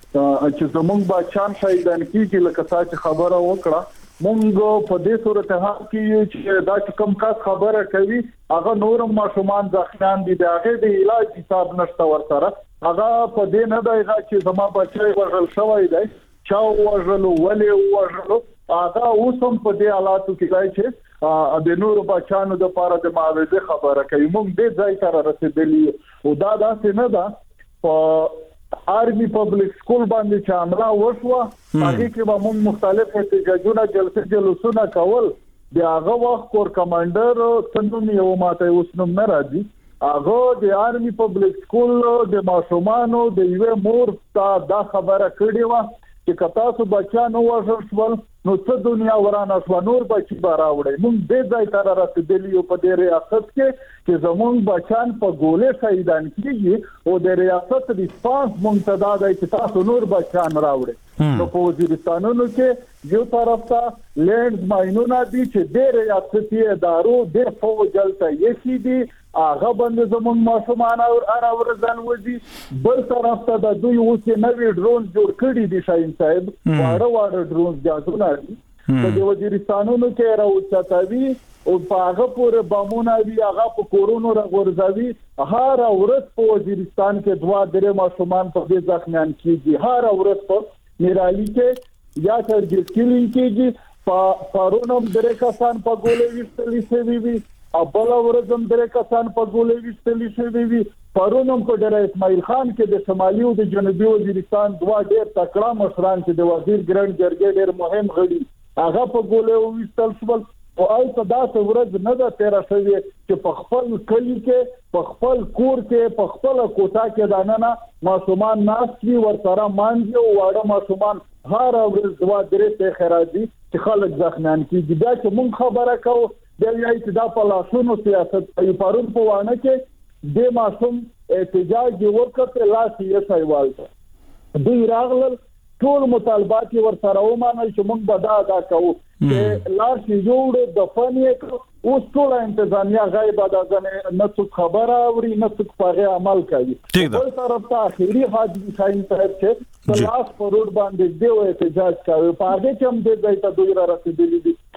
چې زمونږ بچان شهیدان کیږي لکه تاسو خبره وکړه مونږ په دې صورتحال کې چې دا کوم کس خبره کوي هغه نورم ماشومان ځخنان دي دغه د علاج حساب نشته ورسره هغه په دې نه دی چې زما بچي ورغل شوی دی چا ورغلو ولې ورغلو هغه اوسم په دې حالاتو کې دی چې د نورو بچانو د لپاره د معاوضه خبره کوي مونږ دې ځای ته رسیدلی او دا داسې نه ده په آرمي پبلک سکول باندې چې عمله وشوه هغه کې به موږ مختلف احتجاجونه جلسونه کول د هغه وخت کور کمانډر څنګه یو ماته اوس نوم نه راځي هغه د آرمي پبلک سکول د ماشومانو د یو مور ته دا خبره کړې و چې کتاسو بچانو وژل نو څه دنیا ورانه شو نور بچي راوړي موږ دې ځای ته رسیدلی په دې ریاست کې زمونږ بچان په ګولې شهیدان کیږي او د ریاست ریسپانس منتدا دی چې تاسو نور بچان راوړي نو په وزیرستانونو کې یو طرف ته لینډ ماینونه دي چې د ریاستي ادارو د فوجل ته یې دي هغه باندې زمون ماشومان او ورزان وځي بل طرف ته د دوی اوس نوې ډرون جوړ کړي دي شاین صاحب واړه ډرون جاسونه دي د وزیرستانونو کې راوځي او په هغه پورې بمونه وی هغه په کورونو راغورځوي هر ورځ په وزیرستان کې 2-3 ماشومان په دې ځخمیان کیږي هر ورځ په میرالي کې یا ترګل کېلین کېږي پرونم درې کسان په ګولې وشتلې شوی وي ابل ورځم درې کسان په ګولې وشتلې شوی وي پرونم په ډېر اسماعیل خان کې د شمالي او د جنوبي وزیرستان دوه ډېر تکړه مشران چې د وزیر ګران جرګې ډېر مهم غړي هغه په ګولې وشتل شول او آیته دا څورځ نه ده تیر شوی چې په خپل کلی کې په خپل کور کې په خپل کوټه کې دانه ماشومان ناشتي ورسره مانځي او واړه ماشومان هر ورځ 2-3 ته خراجي چې خلک ځخنان کیږي دا چې مونږ خبره کوو د یای چې دا په لاسونو سیاست په پرون په وانه کې د ماشوم احتجاج وکړ لاس یې سایوالته دوی راغلل ټول مطالبات ورسره ومانل چې مونږ به دا ادا کوو چې لاس یې جوړ د فنی اوس ټول انتظامیه غیبه د ځنه نه څه خبره اوري نه څه په عمل کوي بل طرف ته اخیری حاجی شاهین صاحب چې لاس په روډ باندې دی او احتجاج کوي په هغه کې هم د ځای ته دوی را رسیدلی دي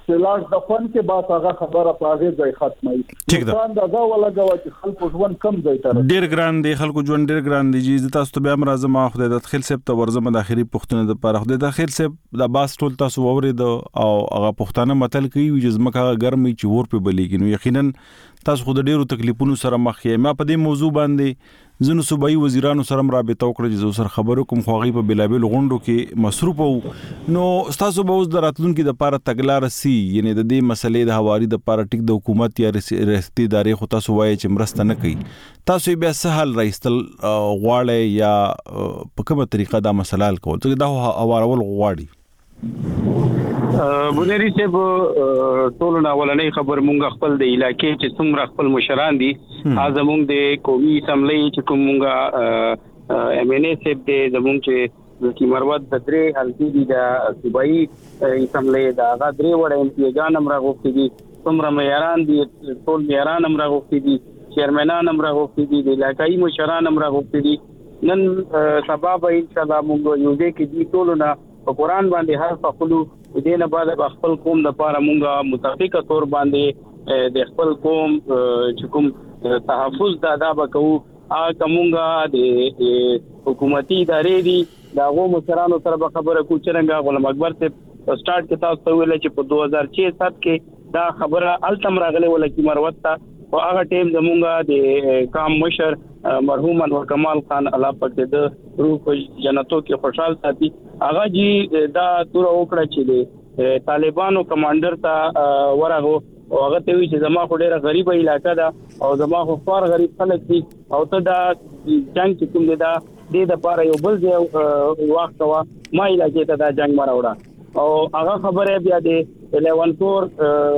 سلاش دفن کې با هغه خبره پاغه ځای ختمه ټیک ده دا ولا غوا چې خلکو ژوند کم ځای تر ډیر ګران دی خلکو ژوند ډیر ګران دی چې تاسو ته بیا مرزم خدای د خل سپ ته ورزم د اخري پښتنه د پر خدای د خل سپ د باس ټول تاسو اورید او هغه پښتنه متل کوي چې زمکه ګرمي چې ور په بلیږي نو یقینا تاسو خو د ډیرو تکلیفونو سره مخ یې ما په دې موضوع باندې زنو صوبایي وزیرانو سره رابطه وکړه چې سره خبرو کوم خوغي په بلابل غونډو کې مصروف وو نو تاسو به اوس د راتلونکو د پاره تګلار سي یعنی د دې مسلې د حواري د پاره ټیک د حکومت یا ریاستي ادارې خو تاسو وایي چې مرسته نه کوي تاسو بیا سهال راځل غواړي یا په کومه طریقه دا مسله حل کول ته دا حوارول غواړي بونری صاحب ټول نه ولنې خبر مونږ خپل د علاقې چې څومره خپل مشران دي ازمون د قومي اسمبلی چې کومه ام ان ای صاحب د زمون چې کی مروت د درې حلقې دي د صوبایي اسمبلی د هغه درې وړ ام پی ګان امر غوښتي دي څومره معیاران دي ټول معیاران امر غوښتي دي چیرمنان امر غوښتي دي د علاقایي مشران امر غوښتي دي نن سبب ان شاء الله مونږ یو دې کې دي ټول نه په قران باندې هر فقلو دې نه بعد خپل قوم د پاره مونږه متفقه تور باندې د خپل قوم چې کوم تحفظ دا وکړو کومه د حکومتي ادارې دي دا غو مشرانو سره خبره کو چرنګ غلام اکبر ته سٹارټ کې تاسو ویل چې په 2006 کې دا خبره التم راغله ولکه مروت ته او هغه ټیم زمونږه د کام مشر مرحوم انور کمال خان الله پاک دې روح په جنتو کې خوشحال ساتي هغه جی دا تور وکړه چې طالبانو کمانډر ته ورغو او هغه ته وی چې زما خو ډیره غریب علاقہ ده او زما خو فار غریب خلک دي او ته دا جنگ چې کوم دی دا د لپاره یو بل دی وخت وا ما علاقې ته دا جنگ مراوړه او هغه خبره بیا دی 11 کور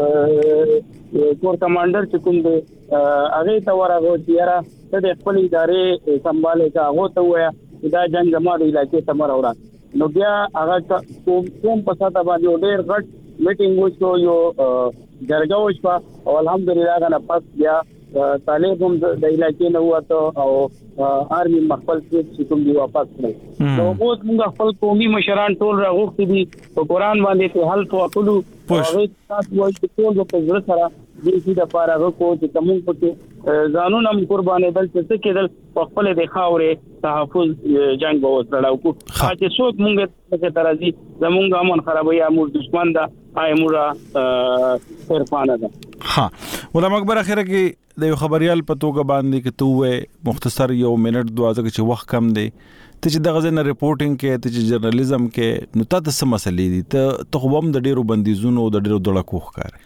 کمانډر چې کوم دی هغه ته ورغو چې یاره ته د خپل ادارې سمباله کا هغه ته ویا دا جنگ زما د علاقې ته مراوړه نو بیا هغه کوم په ساته باندې ډېر غټ میټینګ وشو یو جرګه وشو او الحمدلله غنا پس بیا طالب هم د علاقې نه وته او آرمي مخبل چې کوم دی واپس کړي نو اوس موږ خپل قومي مشران ټول راغوښتي دي په قران باندې ته حل توکلو او تاسو وایي چې ټول په ځر سره دې چې د پاره کو چې کوم په ځانونه قربانې دل چې کېدل خپل د خاورې تحفظ جنگ به وسړاو کو چې څوک موږ ته ترازی زمونږ امن خرابوي امور دشمن دا ایموره فرفانه ده ها علماء اکبر اخره کې د خبريال په توګه باندې کې توه مختصر یو منټ دوازه چې وخت کم دی ته چې دغه ځنه ریپورټینګ کې ته چې جرنالیزم کې نو تاسو څه مسلې دي ته خو هم د ډیرو بندیزونو او د ډیرو دړکو ښکار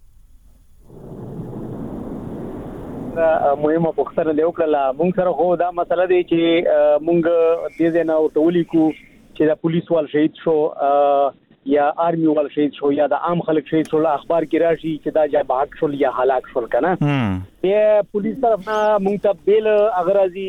مهمه پوښتنه دی وکړه مونږ سره خو دا مسله دی چې مونږ دې نه ورتولې کو چې د پولیس وال شهید شو یا آرمي وال شهید شو یا د عام خلک شهید شو اخبار کې راشي چې دا جای بحق شول یا هلاک شول کنه یې پولیس طرف نه مونږ ته بیل اغرازي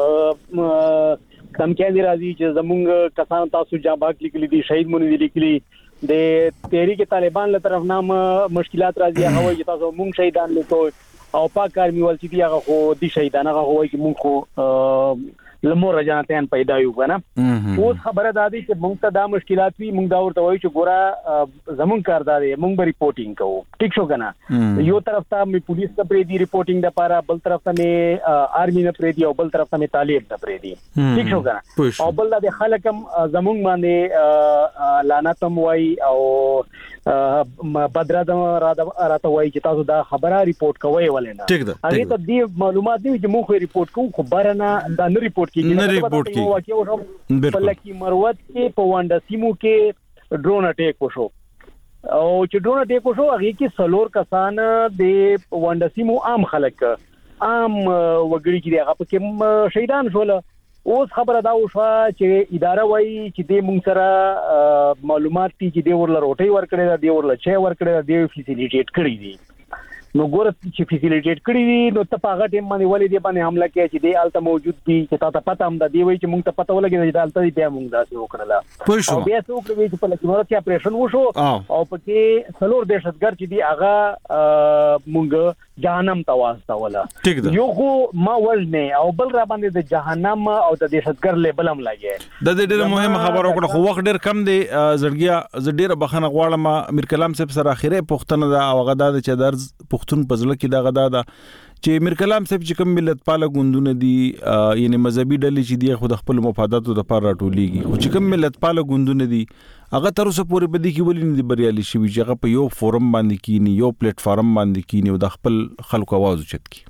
کم کې راځي چې زمونږ کسان تاسو جای بحق لیکلي دي شهید مونږ لیکلي د تحریک طالبان له طرف نه مشکلات راځي هغه چې تاسو مونږ شهیدان لیکو او پاک آرمي ول چې هغه خو دي شهیدان هغه وایي چې مونږ خو لمور جناتین پیدا یو کنه اوس خبره ده چې مونږ ته دا مشکلات وي مونږ دا ورته وایو چې ګوره زمون کاردار مونږ به ریپورټینګ کوو ټیک شو کنه یو طرف ته می پولیس ته پرې دی ریپورټینګ د پاره بل طرف ته می آرمي نه پرې دی او بل طرف ته می طالب ته پرې دی ټیک شو کنه او بل د خلکم زمون باندې لعنتم وای او بدرادم راته وای چې تاسو دا خبره ریپورټ کوی ولنه هغه ته دی معلومات دی چې مونږ ریپورټ کوو خو بارنه دا نه ریپورټ نه ریپورټ کی بلکې مروت کې په وانډا سیمو کې ډرون اٹیک وشو او چې ډرون اٹیک وشو هغه کې سلور کسان د وانډا سیمو عام خلک عام وګړي کې هغه په شهیدان شول اوس خبره دا وشو چې اداره وایي چې د مونږ سره معلومات دي چې د ورله روټي ورکړي دا د ورله چي ورکړي دا فیسیلیټیټ کړی دي نو ګور چې فیسیلیټیټ کړی دي نو ته پاغه ټیم باندې ولې دی باندې حمله کوي چې دی الته موجود دي چې تا ته پته هم ده دی وایي چې مونږ ته پته ولګي چې الته دی بیا مونږ داسې وکړله او بیا څه وکړي چې په لکه مراد کې اپریشن وشو او پکې څلور دهشتګر چې دی هغه مونږ جهنم ته واستوله یو خو ما ولنه او بل را باندې د جهنم او د دهشتګر لیبل هم لګي د ډېر مهمه خبره وکړه خو وخت ډېر کم دی زړګیا ز ډېر بخنه غواړم امیر کلام صاحب سره اخیره پښتنه دا او غدا د چدرز پښتون پزله کې دا غدا دا چې امیر کلام صاحب چې کوم ملت پاله ګوندونه دي یعنی مذهبي ډلې چې دی خو د خپل مفاداتو لپاره راټولېږي خو چې کوم ملت پاله ګوندونه دي هغه تر اوسه پورې بدی کې ولې نه دي بریالي شوي چې هغه په یو فورم باندې کینی یو پلیټ فارم باندې کینی او د خپل خلکو आवाज اوچت کی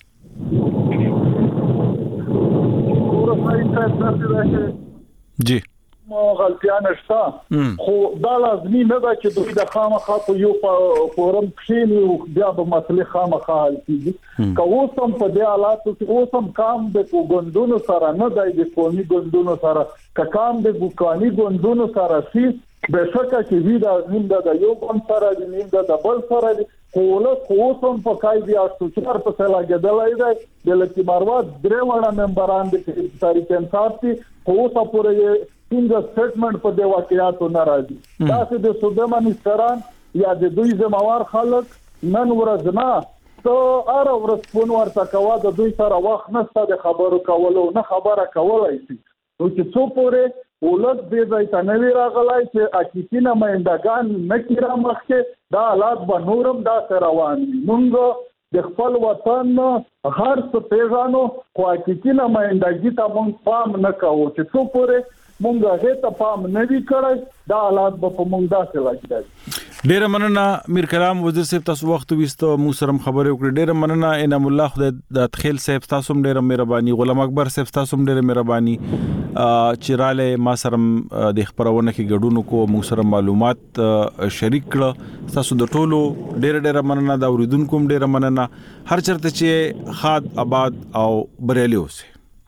جی غلطیان شته خو دا لازمي نه ده چې دوی د خامخا په یو فورم کې نو بیا به مسلې خامخا حل کیږي که اوس هم په دې حالاتو کې اوس هم کام د ګوندونو سره نه دی د قومي ګوندونو سره که کام د ګوکاني ګوندونو سره شي بشکه چې وی دا نیم د یو ګوند سره دی نیم د بل سره دی اوس هم په کای بیا سوچار په سلا کېدلای دی د لکه مروت درې وړه ممبران د تاریخ انصاف دي اوس پورې څنګه سټیټمنټ په دی واقعیاتو ناراضي دا چې د صوبې منسټران یا د دوی زموار خلک نن ورځ نه ته ار ورځ فون ورته کوا د دوی سره وخت نشته د خبرو کولو نه خبره کولای شي نو چې څو پورې ولادت دې ځای ته نه راغلای چې اکیتینه مېندګان نه کیرا مخکې دا حالات به نورم دا روان دي مونږ د خپل وطن هر څه پیژانو خو اکیتینه مېندګي ته مونږ پام نه کوو چې څو پورې مونږ هغه ته پام نه وی کړی دا حالات به په مونږ داسې راځي ډیر مننه میر کلام وزیر صاحب تاسو وخت وستو مو سره خبرې وکړې ډیر مننه انعام الله خدای د تخیل صاحب تاسو ډیر مهرباني غلام اکبر صاحب تاسو ډیر مهرباني چیراله ما سره د خبرونه کې ګډونو کو مو سره معلومات شریک کړ تاسو د ټولو ډیر مننه دا اوریدونکو ډیر مننه هر چرته چې خاد آباد او بریالي اوسه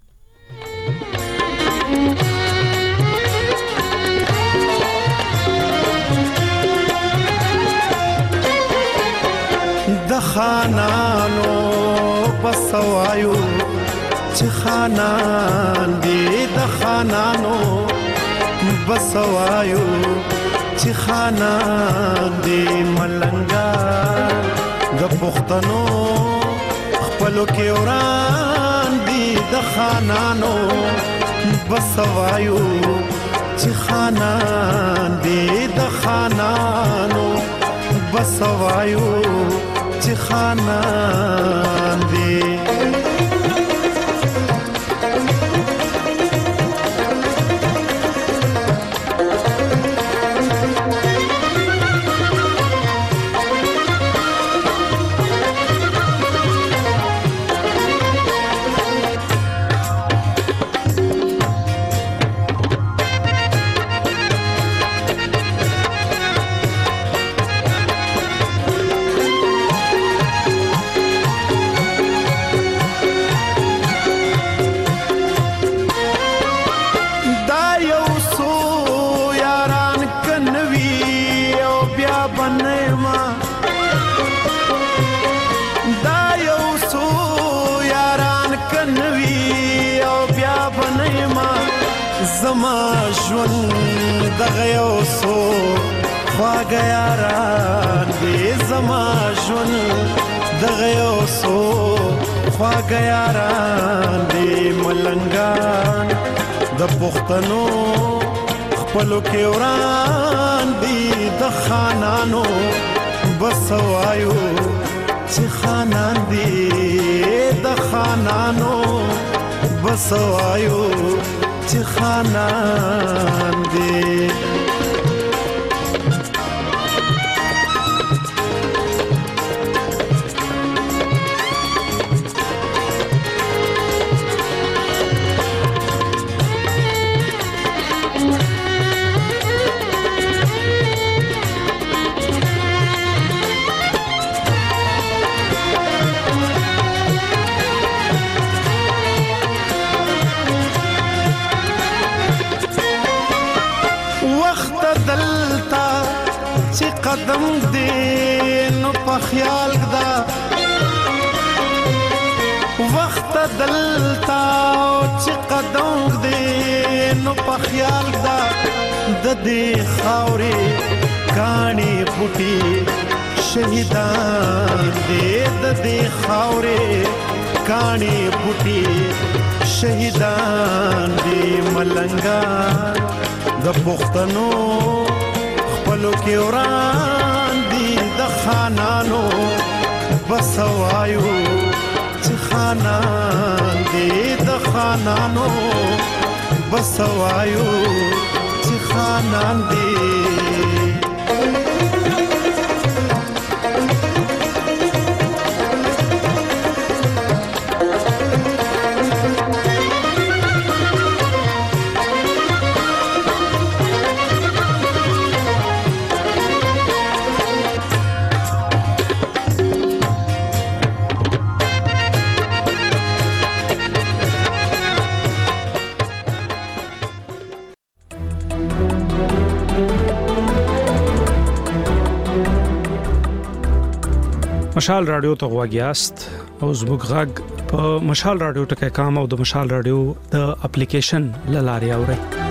د خانانو بسوایو چې خانان دی د خانانو بسوایو چې خانان دی ملنګا د پښتنو خپلو کې وران دی د خانانو بسوایو چې خانان دی د خانانو بسوایو چې خانان دی زما ژوند دغه یو څو خواږه یاران دي زما ژوند دغه یو څو خواږه یاران دي ملنګان د پښتنو خپلو کې وران دي د خانانو بسوایو چې خانان دي د خانانو بسوایو چې خانان دی قدم دې نو په خیال دا وخت دلتا چې قدم دې نو په خیال دا د دې خاورې کانی بوټي شهیدان دې خاورې کانی بوټي شهیدان دې ملنګا د پښتنو خپلو کې وران دي د خانانو بسوایو چې خانان دې د خانانو بسوایو چې خانان دې مشال رادیو ته غواګیاست او زموږ غږ په مشال رادیو ټکای کام او د مشال رادیو د اپلیکیشن لاري اورئ